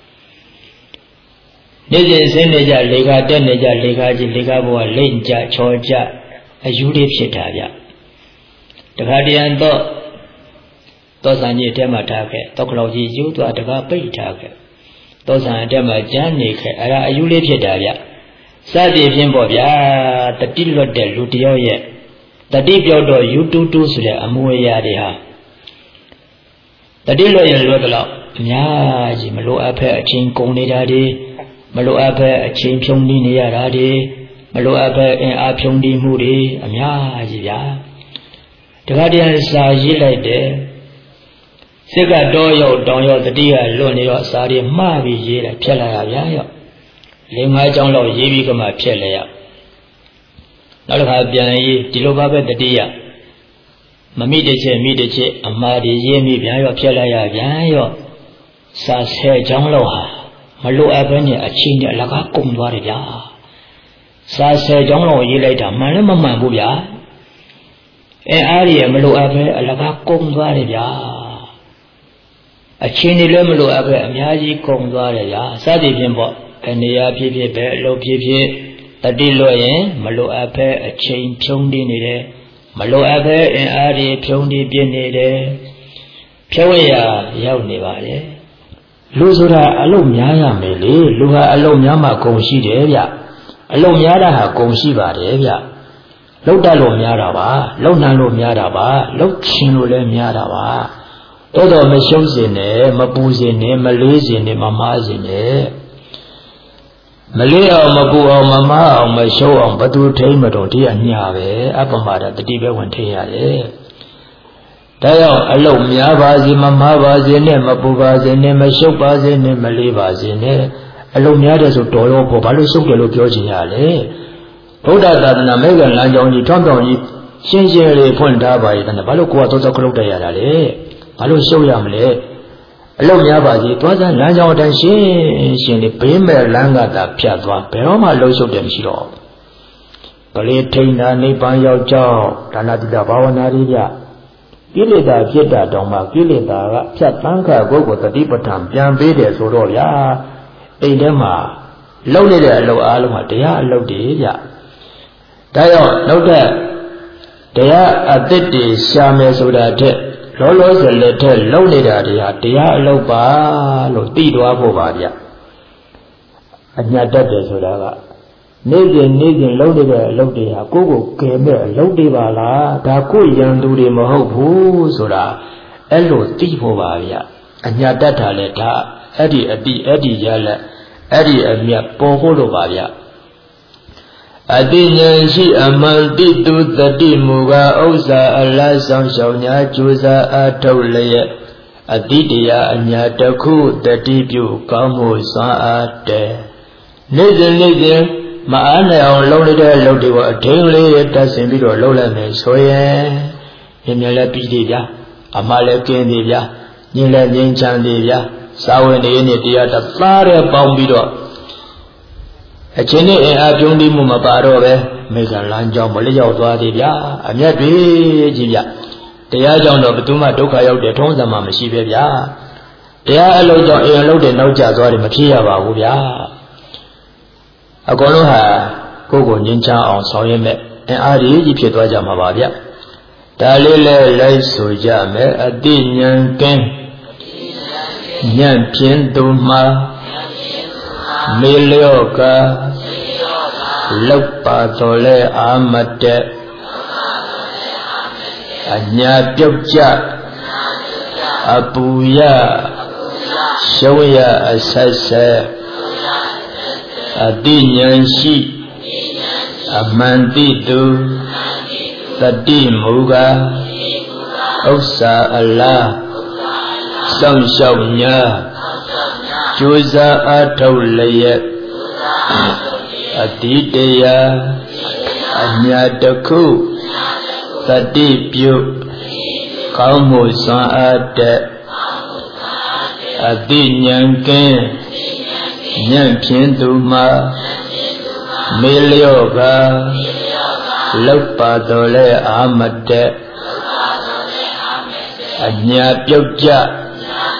နေ့စဉ်ဆင်းနေကြလေခါတက်နေကြလေခါကြီးလေခါဘဝလိမ့်ကြချောကြအယူလေးဖြစ်တာဗျတခါတရံတော့သောဆန်ကြီးအတက်မှာထားခဲ့တောက်လောက်ကြီးယူသွားတခါပိတ်ထားခဲ့သောဆန်အတက်မှာကျမ်းနေခဲ့အဲ့ဒါအယူလေးဖြစ်တာဗျစသည်ဖြင့်ပေါ့ဗျာတတိလွတ်တဲ့လူတယောက်ရဲ့တတိပြောက်တော့ယူတူတူဆိုတဲ့အမွေအရာတွေဟာတတိလွတ်ရလွတ်တော့အများကြီးမလိုအပ်ဖက်အချင်းကုန်နေတာတွေမလိုအပ်ဖက်အချင်းဖြုံးနေရတာတွေမလိုအပ်ဖက်အင်အားဖြုံးနေမှုတွေအများကြီးဗျာတခါတည်းစာရေးလိုက်တယ်စစ်ကတော့ရောက်တောင်ရောက်တတိကလွတ်နေတော့စာတွေမှားပြီးရေးတယ်ဖြတ်လိုက်ရဗျာရောက်လေးငါးကြောင်းလောက်ရေးပြီးကမှဖြတ်လိုက်ရနောက်တစ်ခါပြန်ရေးဒီလိုပါပဲတတိယမမိတစ်ချက်မိတစ်ချက်အမှားတွေရေးမိပြန်ရောဖြတ်လိုက်ရပြန်ရောစာဆယ်ကြောင်းလောက်ဟာမလိုအပ်ဘဲနဲ့အချင်းနဲ့အလကားကုန်သွားတယ်ဗျာစာဆယ်ကြောင်းလောက်ရေးလိုက်တာမှန်လည်းမမှန်ဘူးဗျာအဲအားရမလိုအပ်ဘဲအလကားကုန်သွားတယ်ဗျာအချင်းတွေလည်းမလိုအပ်ဘဲအများကြီးကုန်သွားတယ်ဗျာစသည်ဖြင့်ပေါ့အနေရဖြစ်ဖြစ်ပဲအလုပ်ဖြစ်ဖြစ်တတိလို့ရင်မလိုအပ်ဘဲအချင်းဖြုံးနေနေတယ်မလိုအပ်ဘဲအင်အားတွေဖြုံးနေပြနေတယ်ဖြုံးရရောက်နေပါလေလူဆိုတာအလုံးများရမယ်လေလူဟာအလုံးများမှဂုဏ်ရှိတယ်ဗျအလုံးများတာဟာဂုဏ်ရှိပါတယ်ဗျလှုပ်တတ်လို့များတာပါလှုပ်နှံလို့များတာပါလှုပ်ချင်လို့လည်းများတာပါတော်တော်မရှုံးစင်နဲ့မပူစင်နဲ့မလေးစင်နဲ့မမားစင်နဲ့မလေးအောင်မပူအောင်မမားအောင်မရှုံးအောင်ဘသူထိမ့်မတော်တရားညာပဲအပမဒတတိပဲဝင်ထိရတယ်ဒါကြောင့်အလုံးများပါစေမမားပါစေနဲ့မပူပါစေနဲ့မရှုပ်ပါစေနဲ့မလေးပါစေနဲ့အလုံးများတယ်ဆိုတော်ရောဖို့ဘာလို့ရှုပ်တယ်လို့ပြောချင်ရလဲဗုဒ္ဓသာသနာမေဃလမ်းကြောင်းကြီးထွန်းတောင်ကြီးရှင်းရှင်းလေးဖွင့်ထားပါရဲ့တဲ့ဘာလို့ကိုယ်ကသောသောခလုတ်တက်ရတာလဲဘာလို့ရှုပ်ရမလဲအလုံးများပါစေသွားစမ်းလမ်းကြောင်းအတိုင်းရှင်းရှင်းလေးဘေးမဲ့လမ်းကသာဖြတ်သွားဘယ်တော့မှလှုပ်ရှုပ်တယ်မရှိတော့ဗလေထိန်တာနိဗ္ဗာန်ရောက်ကြောင်းဒါနတိတဘာဝနာရိယကိလေသာဖြစ်တာတောင်မှကိလေသာကဖြတ်တန်းခါကိုယ်ကိုတတိပဋ္ဌာန်ပြန်ပေးတယ်ဆိုတော့ဗျာအိမ်ထဲမှာလှုပ်နေတဲ့အလုပ်အားလုံးကတရားအလုပ်တွေဗျဒါကြောင့်နောက်တဲ့တရားအသစ်တွေရှာမယ်ဆိုတာတဲ့လောလောဆယ်လက်ထက်လှုပ်နေတာတွေဟာတရားအလုပ်ပါလို့သိသွားဖို့ပါဗျအညာတတ်တယ်ဆိုတာကနေ့စဉ်နေ့စဉ်လှုပ်နေတဲ့အလုပ်တွေဟာကိုယ့်ကိုကယ်မဲ့အလုပ်တွေပါလားဒါကိုယ်ရန်သူတွေမဟုတ်ဘူးဆိုတာအဲ့လိုသိဖို့ပါဗျအညာတတ်တာလေဒါအဲ့ဒီအတိအဲ့ဒီရလက်အဲ့ဒီအမြတ်ပေါ်ဖို့လို့ပါဗျအတိဉာဏ်ရှိအမှန်တိတုတတိမူကားဥစ္စာအလားဆောင်ရှောင်ညာကြိုးစားအထုတ်လျက်အတိတရားအညာတစ်ခုတတိပြုကောင်းမှုစွမ်းအားတဲ့နေ့စဉ်နေ့စဉ်မအားနိုင်အောင်လုပ်နေတဲ့အလုပ်တွေကိုအထင်းလေးတက်ဆင်ပြီးတော့လုပ်လိုက်မယ်ဆိုရင်မြင်မြင်လည်းပြီးသေးဗျာအမှားလည်းကင်းသေးဗျာညင်လည်းငြိမ်းချမ်းသေးဗျာစာဝင်နေနေတရားတသားတဲ့ပေါင်းပြီးတော့ a chini a pundi mumaparo, make a lanjo, Molio, Dwadia, a Yadri, Jibia. They are John of Tuma Doka, the Tonza Mamashibia. They are allowed in no jazz or Makia Babia. A Gonoha, Gogo Ninja on Soyame, and Adi, if you do Jamabia. Dalile Laisuja, a Dinian Ken Yan Pien Duma Milioka Lupa Tole Amate Anya Pyokja Abuya Shoya Asase Adinyan Shi Amandidu Tadi Muga Osa Allah Sang Shaunya Juza Atolaya Adidaya Anyadaku Tadi Pyu Kaumu Sa'ade Adinyanken Nyampinduma Milioga Lupa Dole Amade Anya Pyokja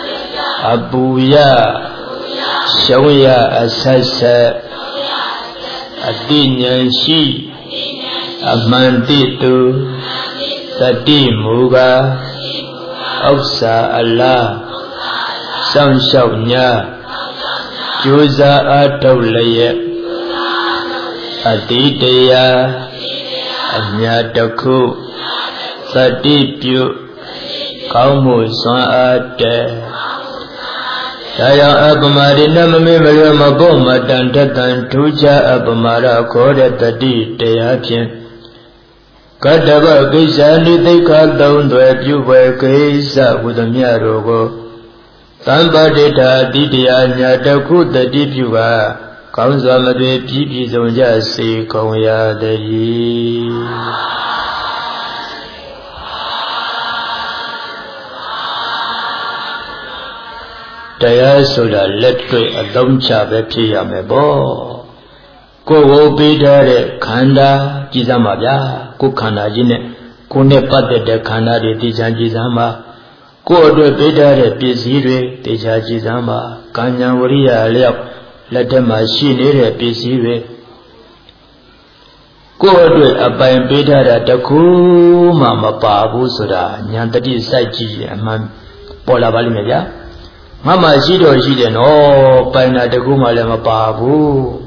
Abuya Shoya Asase Adinyan Shi Amanditu Tadi Muga Osa Allah Sang Shaunya Juza Atolaya Adidaya Anyadaku Tadi Pyu Kaumu Sa'ade Daya Abamarina Mamimaya Maboma Dantatan Tuja Abamara Koda Tadi Dayapin Kadava Gizani Deka Dondwe Pyuwe Kisa Udamya Rogo Tambadita Didia Nyadaku Tadi Pyuwa Kaunza Madwe Pipi Zonja Se Kauya Dari Daya Soda Letwe Adamcha Bepia Mebo Ko Bidare Kanda Jizamabia Kukana Jine Kune Pate de Kanda de Tijan Jizama Ko de Bidare Pisire Tija Jizama Kanya Uria Leo Let them machine a Pisire Ko de Abayan Bidara Takuma Mapabu Soda Nyantati Saji and Mam Pola Valimedia Mama Shido Shiden, oh, Paina de Gumalema Babu.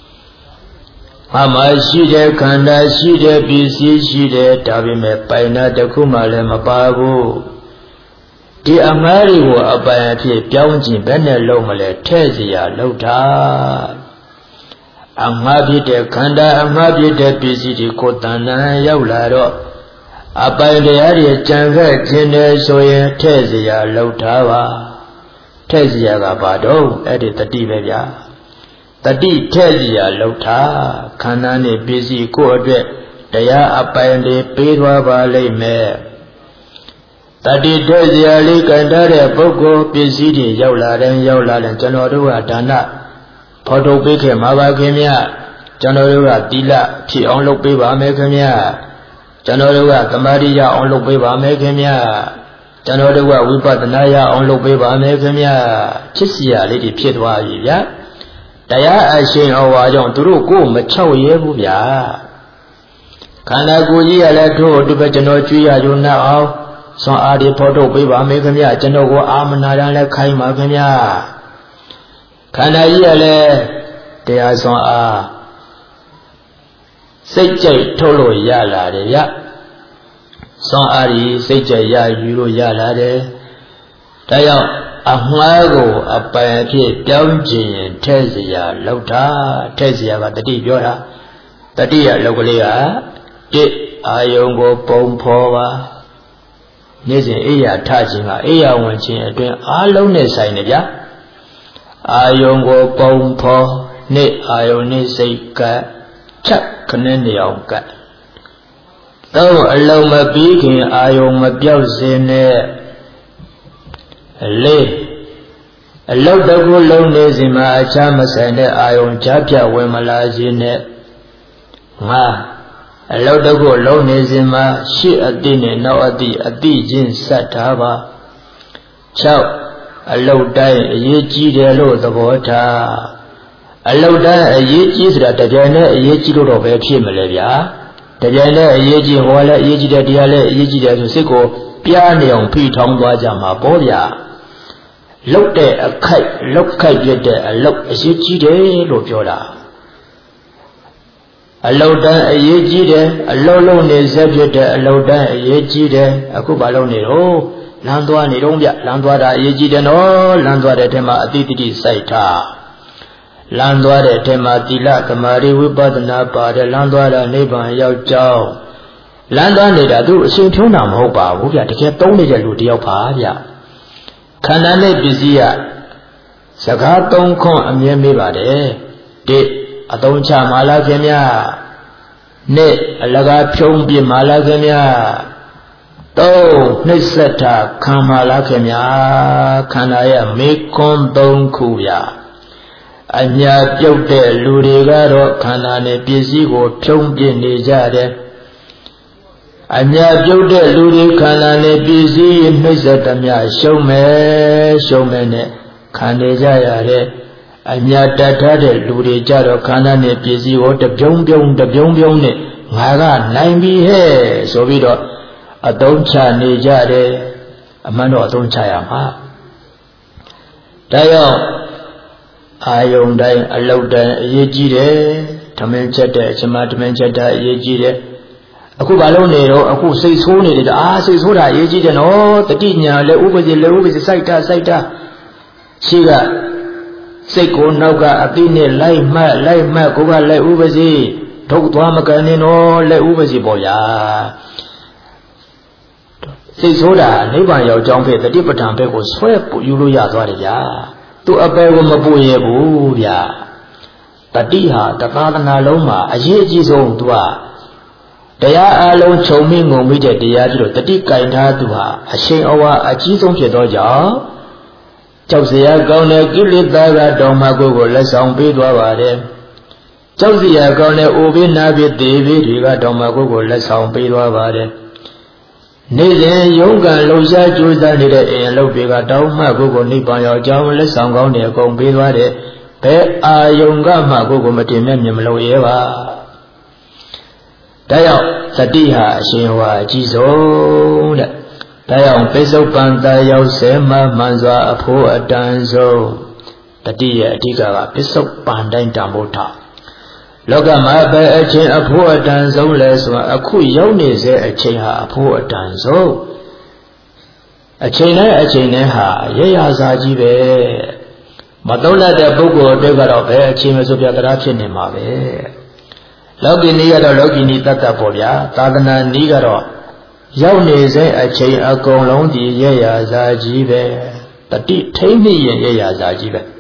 Mama Shide Kanda Shide Bisi Shide Tabime Paina de Gumalema Babu. The Amari were a Bayati Piaunji Benelomale Tezia Lota. Amabi de Kanda Amabi de Bisi de Kotana Yaularo. Abai de Ari Janga Jine Soye Tezia Lotava. Tezia Gabado, Eddie Tati Bebia. Tati Tezia Lota, Kanani busy Kodre, Daya Apayande Pedwa Valley Mare. Tati Tezia Likandare Boko, busy Yaula and Yaula and Janodua Dana. Poto Beke Mava Kemia, Janodua Dila, Chi on Lopiva Mekemia. Janodua Kamaria on Lopiva Mekemia. Janodewa Wipatanaya on Lopeva Mekemia, Chisia, Lady Piedwa, ya. Daya Ashin or Wajon Turuku, Macho Yebubia. Kana Guji Alato, Dubajano Tria, you now, some Adi Poto Biba Mekemia, Janogo Amanara Kaima Kemia. Kana Yale, they are some ah. Say Tolo Yala, ya. Some Ari, Seja, Euro Yalade. Tayo, Ahmago, a Payaki, Downjin, Tezia, Lota, Tezia, the Diora, the Dia Logolia, Dip, Ayongo, Pompova, Nizin Ea touching her, Ea wanting, doing alone sign it, ya. Ayongo, Pompo, Ne Ione Seika, Chuck, Canendion. Though alone my beacon, I own my bills in there. Lay အလုတ်တကူလုံးနေစီမှာအခြားမဆိုင်တဲ့အာယုံချပြဝင်မလာစေနဲ့ငါအလုတ်တကူလုံးနေစီမှာရှေ့အတိနဲ့နောက်အတိအတိချင်းဆက်ထားပါ၆အလုတ်တိုင်းအရေးကြီးတယ်လို့သဘောထားအလုတ်တိုင်းအရေးကြီးဆိုတာတကယ်နဲ့အရေးကြီးလို့တော့ပဲဖြစ်မလဲဗျာတကယ်နဲ့အရေးကြီးဟောလဲအရေးကြီးတယ်တရားလဲအရေးကြီးတယ်ဆိုစိတ်ကိုပြားနေအောင်ဖိထောင်းသွားကြမှာပေါ့ဗျာလုတ်တဲ့အခိုက်လုတ်ခိုက်ပြတဲ့အလုတ်အရေးကြီးတယ်လို့ပြောတာအလုတ်တိုင်းအရေးကြီးတယ်အလုတ်လုံးနေဆက်ပြတဲ့အလုတ်တိုင်းအရေးကြီးတယ်အခုဘာလုပ်နေတော့လမ်းသွားနေတော့ဗျလမ်းသွားတာအရေးကြီးတယ်နော်လမ်းသွားတဲ့အထက်မှာအတိတိတိစိုက်ထားလမ်းသွားတဲ့အထက်မှာသီလသမာဓိဝိပဿနာပါတယ်လမ်းသွားတာနိဗ္ဗာန်ရောက်ကြောင်းလမ်းသွားနေတာသူအရှင်ဖြုံးတာမဟုတ်ပါဘူးဗျတကယ်သုံးနေတဲ့လူတယောက်ပါဗျခန္ဓာနဲ့ပစ္စည်းကစကားသုံးခွန်းအမြဲမေးပါတယ်တိအသုံးချမာလာခင်ဗျာနှစ်အလကားဖြုံးပြမာလာခင်ဗျာသုံးနှိစ္စတာခံမာလာခင်ဗျာခန္ဓာရဲ့မေခွန်းသုံးခုဗျာအညာပြုတ်တဲ့လူတွေကတော့ခန္ဓာနဲ့ပစ္စည်းကိုဖြုံးပြနေကြတယ်အညာပြုတ်တဲ့လူတွေခန္ဓာနဲ့ပစ္စည်းနှိစ္စတမျှရှုံးမယ်ရှုံးမယ်နဲ့ခံနေကြရတယ်အညာတတ်ထားတဲ့လူတွေကြတော့ခန္ဓာနဲ့ပစ္စည်းကိုတပြုံးပြုံးတပြုံးပြုံးနဲ့ငါကနိုင်ပြီဟဲ့ဆိုပြီးတော့အသုံးချနေကြတယ်အမှန်တော့အသုံးချရမှာဒါကြောင့်အာယုန်တိုင်းအလုတ်တိုင်းအရေးကြီးတယ်ဓမင်းချက်တဲ့အချိန်မှာဓမင်းချက်တာအရေးကြီးတယ်အခုဘာလို့နေတော့အခုစိတ်ဆိုးနေတယ်အာစိတ်ဆိုးတာအရေးကြီးတယ်နော်တတိညာလည်းဥပ္ပဇေလည်းဥပ္ပဇေစိုက်တာစိုက်တာရှိကစိတ်ကိုနောက်ကအတိနဲ့လိုက်မှတ်လိုက်မှတ်ကိုကလည်းဥပ္ပဇေထုတ်သွားမကန်နေတော့လည်းဥပ္ပဇေပေါ့ဗျာစိတ်ဆိုးတာနိဗ္ဗာန်ရောက်ကြောင်းဖြစ်တတိပဋ္ဌာန်ဘက်ကိုဆွဲယူလို့ရသွားတယ်ဗျာသူအပယ်ကိုမပူရဘူးဗျာတတိဟာတသာသနာလုံးမှာအရေးအကြီးဆုံးသူကတရားအလုံးခြုံမိငုံမိတဲ့တရားကြီးတို့တတိကင်ထားသူဟာအရှင်အဝါအကြီးဆုံးဖြစ်သောကြောင့်ကြောက်စရာကောင်းတဲ့ကိလေသာကတော်မှာကိုယ်ကိုလက်ဆောင်ပေးသွားပါတယ်ကြောက်စရာကောင်းတဲ့အိုဘိနာဘိတေဘိတွေကတော်မှာကိုယ်ကိုလက်ဆောင်ပေးသွားပါတယ်နေ့စဉ်ယုံကံလှူရှားကြိုးစားနေတဲ့အင်အလုပ်တွေကတောင်းမှကိုယ်ကိုနိဗ္ဗာန်ရောက်ကြောင်းလက်ဆောင်ကောင်းတဲ့အကုန်ပေးသွားတဲ့ဘယ်အာယုံကမှကိုယ်ကိုမတင်မဲ့မြင်မလို့ရဲပါဒါကြောင့်သတိဟာအရှင်ဟောအကြီးဆုံးတဲ့ဒါကြောင့်ပိဿုပန်တရောက်ဆဲမှမှန်စွာအဖို့အတန်ဆုံးတတိရဲ့အဓိကကပိဿုပန်တိုင်းတန်ဖို့ထားလောကမှာပဲအချင်းအဖို့အတန်ဆုံးလဲဆိုတာအခုရောက်နေစေအချိန်ဟာအဖို့အတန်ဆုံးအချိန်နဲ့အချိန်နဲ့ဟာရရစာကြီးပဲမသုံးတတ်တဲ့ပုဂ္ဂိုလ်တွေကတော့ပဲအချိန်မဆိုပြတရားဖြစ်နေမှာပဲလောကီနည်းကတော့လောကီနည်းတတ်တတ်ပေါ့ဗျာသာသနာနည်းကတော့ရောက်နေစေအချိန်အကုန်လုံးဒီရရစာကြီးပဲတတိထိမ့်မိရင်ရရစာကြီးပဲ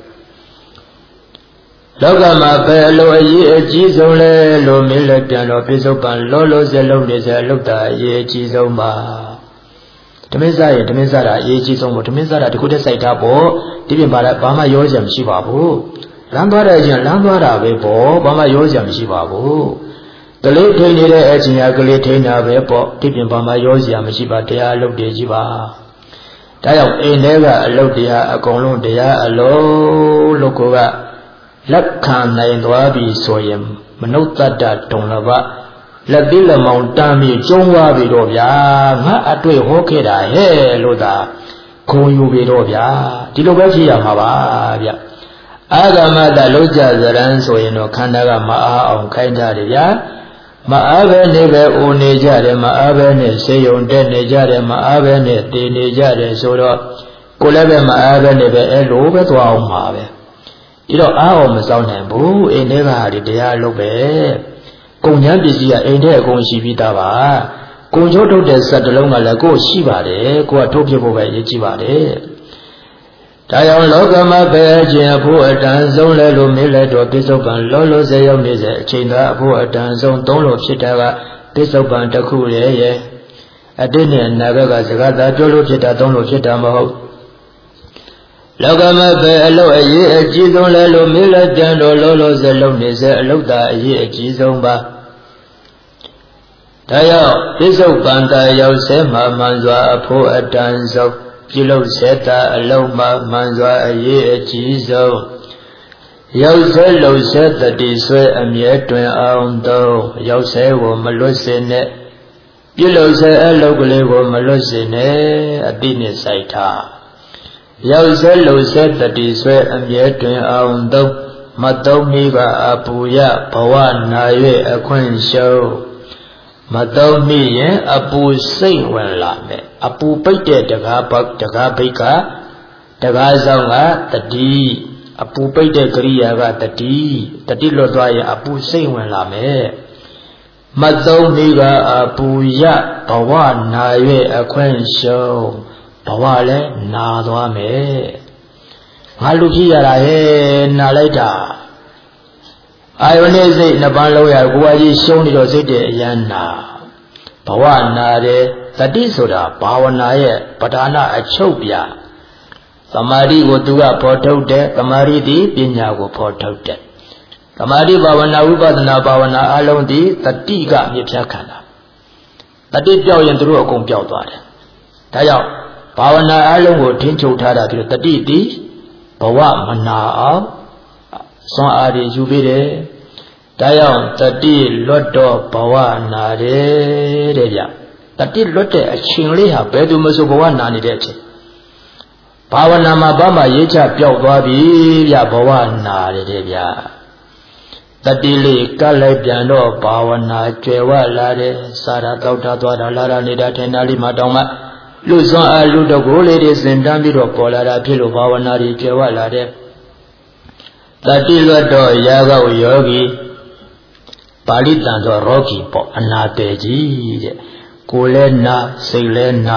လောကမှာပဲအလိုအရေးအကြီးဆုံးလဲလို့မင်းလည်းပြန်တော့ပြစ္ဆုတ်ပန်လောလောဆယ်လုံးနေစေအလုတ်တာအရေးအကြီးဆုံးပါဓမင်းစားရင်ဓမင်းစားတာအရေးအကြီးဆုံးပေါ့ဓမင်းစားတာဒီခုတည်းစိုက်တာပေါ့ဒီပြင်ပါလဲဘာမှရောစရာမရှိပါဘူးလမ်းသွားတဲ့အချိန်လမ်းသွားတာပဲပေါ့ဘာမှရောစရာမရှိပါဘူးကလေးထိန်နေတဲ့အချိန်ကကလေးထိန်တာပဲပေါ့ဒီပြင်ဘာမှရောစရာမရှိပါတရားအလုတ်တွေကြီးပါဒါကြောင့်အိမ်ထဲကအလုတ်တရားအကုန်လုံးတရားအလုံးလို့ကိုကလက်ခံနိုင်သွားပြီဆိုရင်မနုဿတ္တတုံလဘလက်သေးလက်မောင်တမ်းပြီးကျုံးသွားပြီတော့ဗျာငါအတွေ့ဟောခဲ့တာဟဲ့လို့သာခုံယူပြီတော့ဗျာဒီလိုပဲဖြစ်ရမှာပါဗျအာဂမတလုံးကြဇရန်ဆိုရင်တော့ခန္ဓာကမအားအောင်ခိုင်းကြတယ်ဗျာမအားပဲနေပဲအိုနေကြတယ်မအားပဲနဲ့ဆေးရုံတက်နေကြတယ်မအားပဲနဲ့တည်နေကြတယ်ဆိုတော့ကိုလည်းပဲမအားပဲနေပဲအဲ့လိုပဲသွားအောင်ပါပဲဒီတော့အားအောင်မစောင့်နိုင်ဘူးအိမ်ထဲကဟာဒီတရားလုပ်ပဲကုန်ញ្ញပစ္စည်းကအိမ်ထဲအကုန်ရှိပြီးသားပါကုန်ချိုးထုတ်တဲ့စက်တလုံးကလည်းကိုယ်ရှိပါတယ်ကိုကထုတ်ပြဖို့ပဲရည်ကြည့်ပါတယ်ဒါကြောင့်လောကမှာပဲခြင်းအဖို့အတန်ဆုံးလဲလို့မေးလဲတော့ပိဿုပန်လောလောဆယ်ရောက်နေစေအချိန်သာအဖို့အတန်ဆုံးသုံးလို့ဖြစ်တာကပိဿုပန်တစ်ခုရဲ့ရဲ့အတိတ်နဲ့အနာဂတ်ကစကားသာပြောလို့ဖြစ်တာသုံးလို့ဖြစ်တာမဟုတ်လောကမှာပဲအလုပ်အရေးအကြီးဆုံးလဲလို့မိလက်တန်တော်လောလောဆယ်လုပ်နေစေအလုပ်သာအရေးအကြီးဆုံးပါဒါကြောင့်ပြစ္ဆုတ်ပန္တရောက်ဆဲမှာမှန်စွာအဖို့အတန်ဆုံးပြုလုပ်စေတာအလုံးမှာမှန်စွာအရေးအကြီးဆုံးရောက်ဆဲလုံဆဲတတိဆွဲအမြဲတွင်အောင်သုံးရောက်ဆဲကိုမလွတ်စေနဲ့ပြုလုပ်ဆဲအလုပ်ကလေးကိုမလွတ်စေနဲ့အတိနဲ့စိုက်ထားရောက်ဆဲလုံဆဲတတိဆွဲအမြဲတွင်အောင်သုံးမသုံးမိကအပူရဘဝနာ၍အခွင့်ရှုံးမသုံးမိရင်အပူစိတ်ဝင်လာမယ်အပူပိတ်တဲ့တကားပေါက်တကားပိတ်ကတကားဆောင်ကတတိအပူပိတ်တဲ့ကရိယာကတတိတတိလွတ်သွားရင်အပူစိတ်ဝင်လာမယ်မသုံးမိကအပူရဘဝနာ၍အခွင့်ရှုံးဘဝလည်းနာသွားမယ်ငါလူဖြစ်ရတာဟဲ့နာလိုက်တာအာယုန်နဲ့စိတ်နှစ်ပါးလုံးရကိုယ်အကြီးရှုံးနေတော့စိတ်တည်းအယမ်းနာဘဝနာတယ်တတိဆိုတာဘာဝနာရဲ့ပဓာနအချုပ်ပြသမာဓိကိုသူကဖော်ထုတ်တယ်သမာဓိသည်ပညာကိုဖော်ထုတ်တယ်သမာဓိဘာဝနာဝိပဿနာဘာဝနာအလုံးသည်တတိကမြစ်ဖြတ်ခန္ဓာတတိပြောက်ရင်သူတို့အကုန်ပြောက်သွားတယ်ဒါကြောင့်ဘာဝနာအလုံးကိုထင်းချုပ်ထားတာပြီးတော့တတိသည်ဘဝမနာအောင်စွမ်းအားတွေယူပေးတယ်ဒါကြောင့်တတိလွတ်တော့ဘဝနာတယ်တဲ့ဗျတတိလွတ်တဲ့အချိန်လေးဟာဘယ်သူမဆိုဘဝနာနေတဲ့အချိန်ဘာဝနာမှာဘာမှရေးချပျောက်သွားပြီဗျဘဝနာတယ်တဲ့ဗျတတိလေးကပ်လိုက်ပြန်တော့ဘာဝနာကျွယ်ဝလာတယ်စာရတောက်တာသွားတာလာတာနေတာထင်တာလေးမှတောင်းမှလူစွမ်းအားလူတကိုယ်လေးတွေစင်တန်းပြီးတော့ပေါ်လာတာဖြစ်လို့ဘာဝနာတွေကျွယ်ဝလာတယ်တတိလွတ်တော့ရာဂဝယောဂီပါဠိတန်ဆိုရောဂီပေါ့အနာတည်ကြီးတဲ့ကိုယ်လည်းနာစိတ်လည်းနာ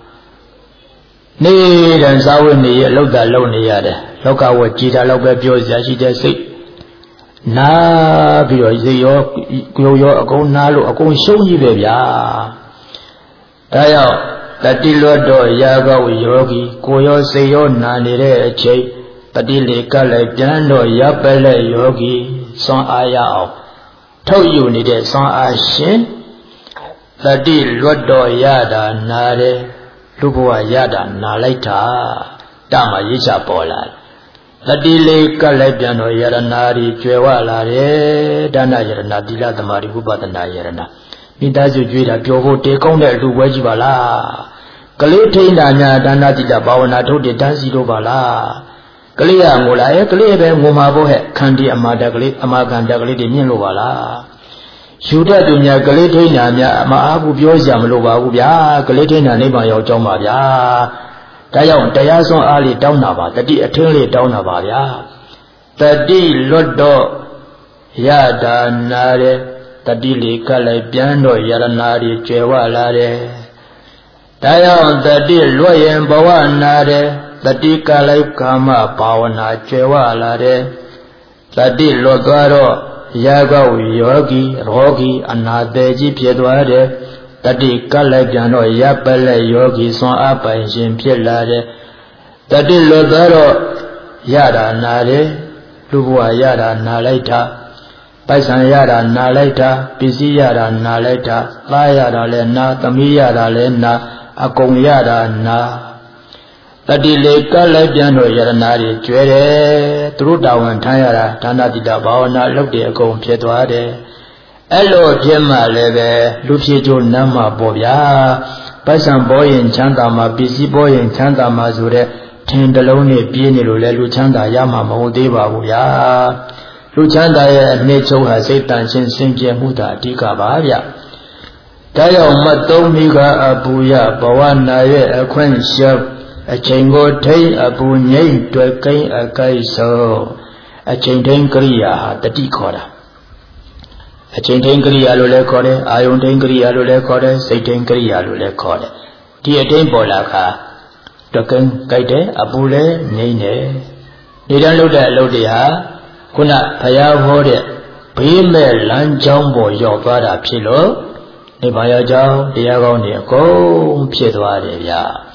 နေတဲ့ဇာဝိနေအလောက်သာလုံနေရတယ်လောကဝကြည်တာလောက်ပဲပြောစရာရှိတဲ့စိတ်နာပြီးတော့စိတ်ရောကိုယ်ရောအကုန်နာလို့အကုန်ရှုံးကြီးပဲဗျာဒါကြောင့်တတိလွတ်တော့ရာဂဝယောဂီကိုယ်ရောစိတ်ရောနာနေတဲ့အချိန်တတိလေကလည်းပြန်တော့ရပ်ပလက်ယောဂီစွမ်းအားရအောင်ထုတ်ယူနေတဲ့စွမ်းအားရှင်တတိလွတ်တော့ရတာနာတယ်လူဘဝရတာနာလိုက်တာတမရေးချပေါ်လာတတိလေကလည်းပြန်တော့ယရနာရီကျွယ်ဝလာတယ်ဒါနယရနာသီလသမာဓိဝိပဿနာယရနာမိသားစုကြွေးတာပျော်ဖို့တေကောင်းတဲ့အလူပွဲကြီးပါလားကလေးထိန်တာများဒါနသီလဘာဝနာထုတ်တဲ့တန်းစီတို့ပါလားကလေးရငိုလာရဲ့ကလေးပဲငိုမှာပေါ့ဟဲ့ခန္တီအမာတကလေးအမာကန္တကလေးတွေမြင့်လို့ပါလားယူတတ်သူများကလေးထိန်တာများမအားဘူးပြောစရာမလိုပါဘူးဗျာကလေးထိန်တာနိဗ္ဗာန်ရောက်ကြောင်းပါဗျာဒါကြောင့်တရားစွမ်းအားလေးတောင်းတာပါတတိအထင်းလေးတောင်းတာပါဗျာတတိလွတ်တော့ရတာနာတယ်တတိလေးကလည်းပြန်တော့ယရနာတွေကျွယ်ဝလာတယ်ဒါကြောင့်တတိလွတ်ရင်ဘဝနာတယ်တတိကလည်းကာမဘာဝနာကျွယ်ဝလာတယ်တတိလွတ်သွားတော့ရာဂဝယောဂီရောဂီအနာတည်ကြီးဖြစ်သွားတယ်တတိကလည်းပြန်တော့ရပ်ပလက်ယောဂီစွမ်းအားပိုင်ရှင်ဖြစ်လာတယ်တတိလွတ်သွားတော့ရတာနာတယ်လူဘဝရတာနာလိုက်တာပိုက်ဆံရတာနာလိုက်တာပစ္စည်းရတာနာလိုက်တာသားရတာလည်းနာသမီးရတာလည်းနာအကုန်ရတာနာတတိလေကလည်းပြန်တော့ယရနာတွေကျွဲတယ်သူတို့တာဝန်ထမ်းရတာဒါနတိတဘာဝနာလုပ်တယ်အကုန်ဖြစ်သွားတယ်အဲ့လိုဖြစ်မှလည်းပဲလူဖြစ်ကြနမ်းမှာပေါ့ဗျာပိုက်ဆံပေါ်ရင်ချမ်းသာမှာပစ္စည်းပေါ်ရင်ချမ်းသာမှာဆိုတဲ့ထင်တလုံးနဲ့ပြင်းနေလို့လည်းလူချမ်းသာရမှာမဟုတ်သေးပါဘူးဗျာလူချမ်းသာရဲ့အနှစ်ချုပ်ဟာစိတ်တန်ရှင်းစင်ကြယ်မှုသာအဓိကပါဗျဒါကြောင့်မသုံးမိကအပူရဘဝနာရဲ့အခွင့်ရှုံးအချိန်ကိုထိန်အပူငိမ့်တွေ့ကိန်းအကိုက်ဆုံးအချိန်ထိန်ကရိယာဟာတတိခေါ်တာအချိန်ထိန်ကရိယာလို့လည်းခေါ်တယ်အာယုန်ထိန်ကရိယာလို့လည်းခေါ်တယ်စိတ်ထိန်ကရိယာလို့လည်းခေါ်တယ်ဒီအထိန်ပေါ်လာခါတွေ့ကိန်းကိုက်တယ်အပူလည်းငိမ့်တယ်နေတန်းလုပ်တဲ့အလုပ်တွေဟာခုနဘုရားဟောတဲ့ဘေးမဲ့လမ်းကြောင်းပေါ်ရောက်သွားတာဖြစ်လို့နိဗ္ဗာန်ရောက်ကြောင်းတရားကောင်းတွေအကုန်ဖြစ်သွားတယ်ဗျာ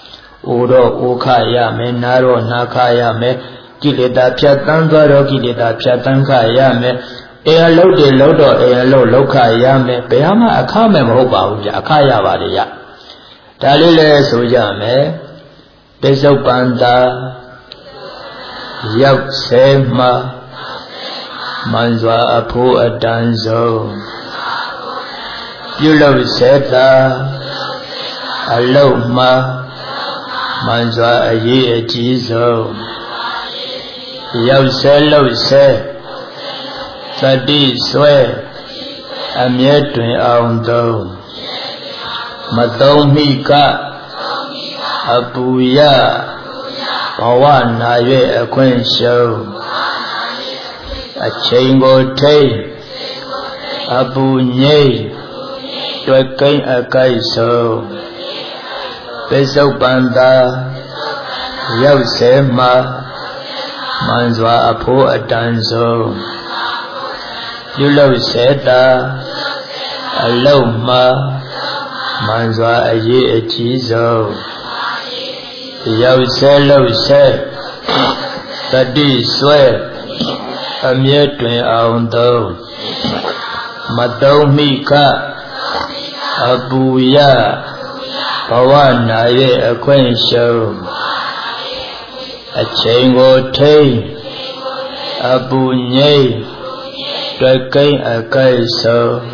Uro Uka Yame, Naro Naka Yame, Kilita Piatandaro, Kilita Piatanka Yame, Ea Lode Lodo, Ea Lo Loka Yame, Beama Akame Moba, Akaya Varia. Dalile Sujame, Besopanda, Yap Sema, Manzwa Apu Adanzo, Yulo Seta, Aloma, Manzwa Aye Jizo, Yap Selo Se, Sadi Swe, Amietun Aundo, Madomika, Abuya, Bawana Ye Aquin Show, a Chango Tay, Abu Nye, Dwakain Akaiso, Beso Banda, Yosema, Manzwa Apo Adanzo, Yulo Seta, Aloma, Manzwa Aye Ajizo, Yose Lose, Sadi Swe, Amietun Aundo, Madomika, Abuya, Bawana Ye Aquin Show, a Chango Tay, Abu Nye, Dwakain Akaiso,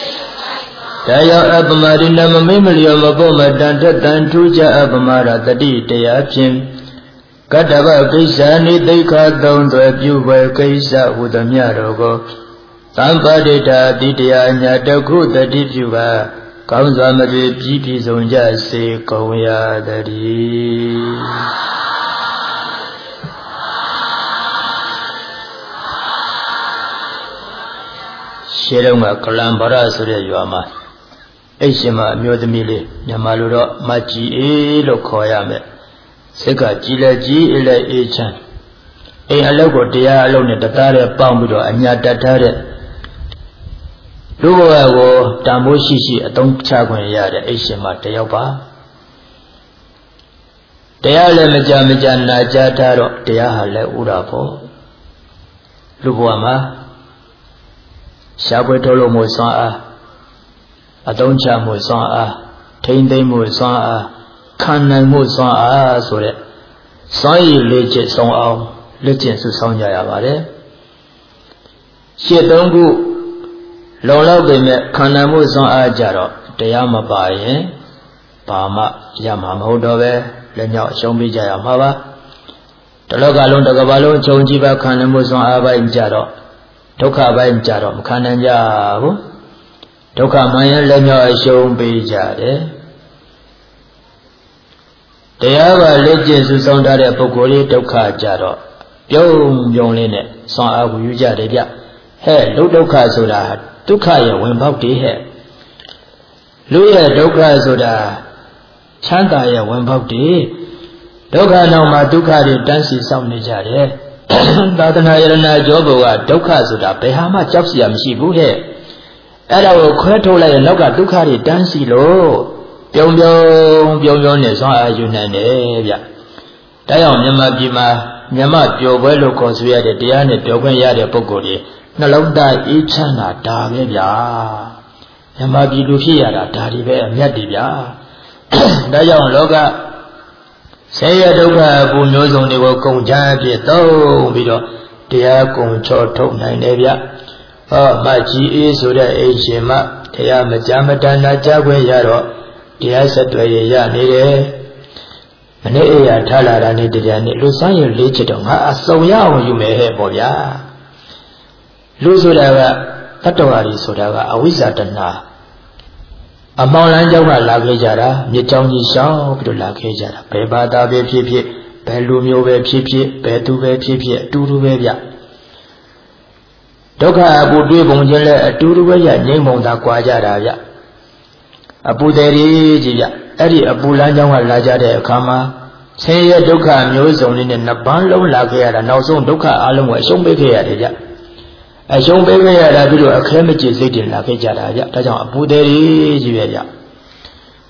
Daya Abamarina Mamimilio Maboma Danta Dantuja Abamara Tadi Dayapin, Kataba Kisani Deka Down to a few by Kaisa with a Miarogo, Somebody Didia Nyataku the Dipuba, comes on the G P Zone Jase Koya Daddy. Sherama Kalambara Sura Yama. Eshima Myodmili, Yamaluro, Maji, Lokoyame, Seka Jilaji, Ila Echan. A Alogo Dia alone at the Tare Pambudo, and Yatatare. Luo Tamushishi, a Don Chagwan Yada, Eshima Teopa. Deale Majamajan Najataro, Deahale Urapo. Lubuama Shabwetolo Mosa. Adoncha Musa, Tende Musa, Kana Musa, so that Sai legit song out, legend to Sonya Yavare. She don't go Lola Bime, Kana Musa Jaro, Dayama Baye, Bama, Yamam Hodove, Lenya Shombi Jayamava, the Logalon the Gabalo, Chonjiba, Kana Musa Aba in Jaro, Toka by Jaro, Kananja. Doka Maya Lenya Shom Bijade. They have a legend to sound out a Pogoli Doka Jaro. Yom Yonline, Son Abu Yujadebia. Hey, Ludoka Soda, Dukaya went back to here. Luya Doka Soda, Chandaya went back to here. Doka no Maduka de Dancy Sound Nijade. Batanayana Joboa, Doka Soda, Behama Chopsiam Shibu here. Ella Queto like a loca Ducati Dancy low. Pyong Pyong Pyong is on Unanevia. Dion Yama Bima, Yama Piovelo Cosvia de Diane Piogan de Pogodi, Nalonda Ichana Davia. Yama Bilukia, Taribe, Yadivia. Dion Loga say a doga Bunos only will come Jabi, though, Bido, Dia Concho Nevia. Oh, Maji is Uda Ejima, Tia Majamatana Jagwe Yaro, Tia Satwaya Nide, and Ea Talara Nidani, Lusayan Lichidonga, so young you may have Boya. Luzura, Tatawari Sudava, Awizatana. A Maulanja Lagajara, Mitongi Shaw, Lagajara, Pebada Pipi, Pelumio Pipi, Petu Pipi, Turu Vevia. Doka Abu Dubonjela, a Turuya, Nemon da Quajara. Abu Deri, Eddie Abu Lanja Lajade, Kama, say a Doka News only in a Banlo Lagia, and also Doka Alum was shown Begia. A shown Begia, I do a clemency city in Lagajara, Tajan Abu Deri,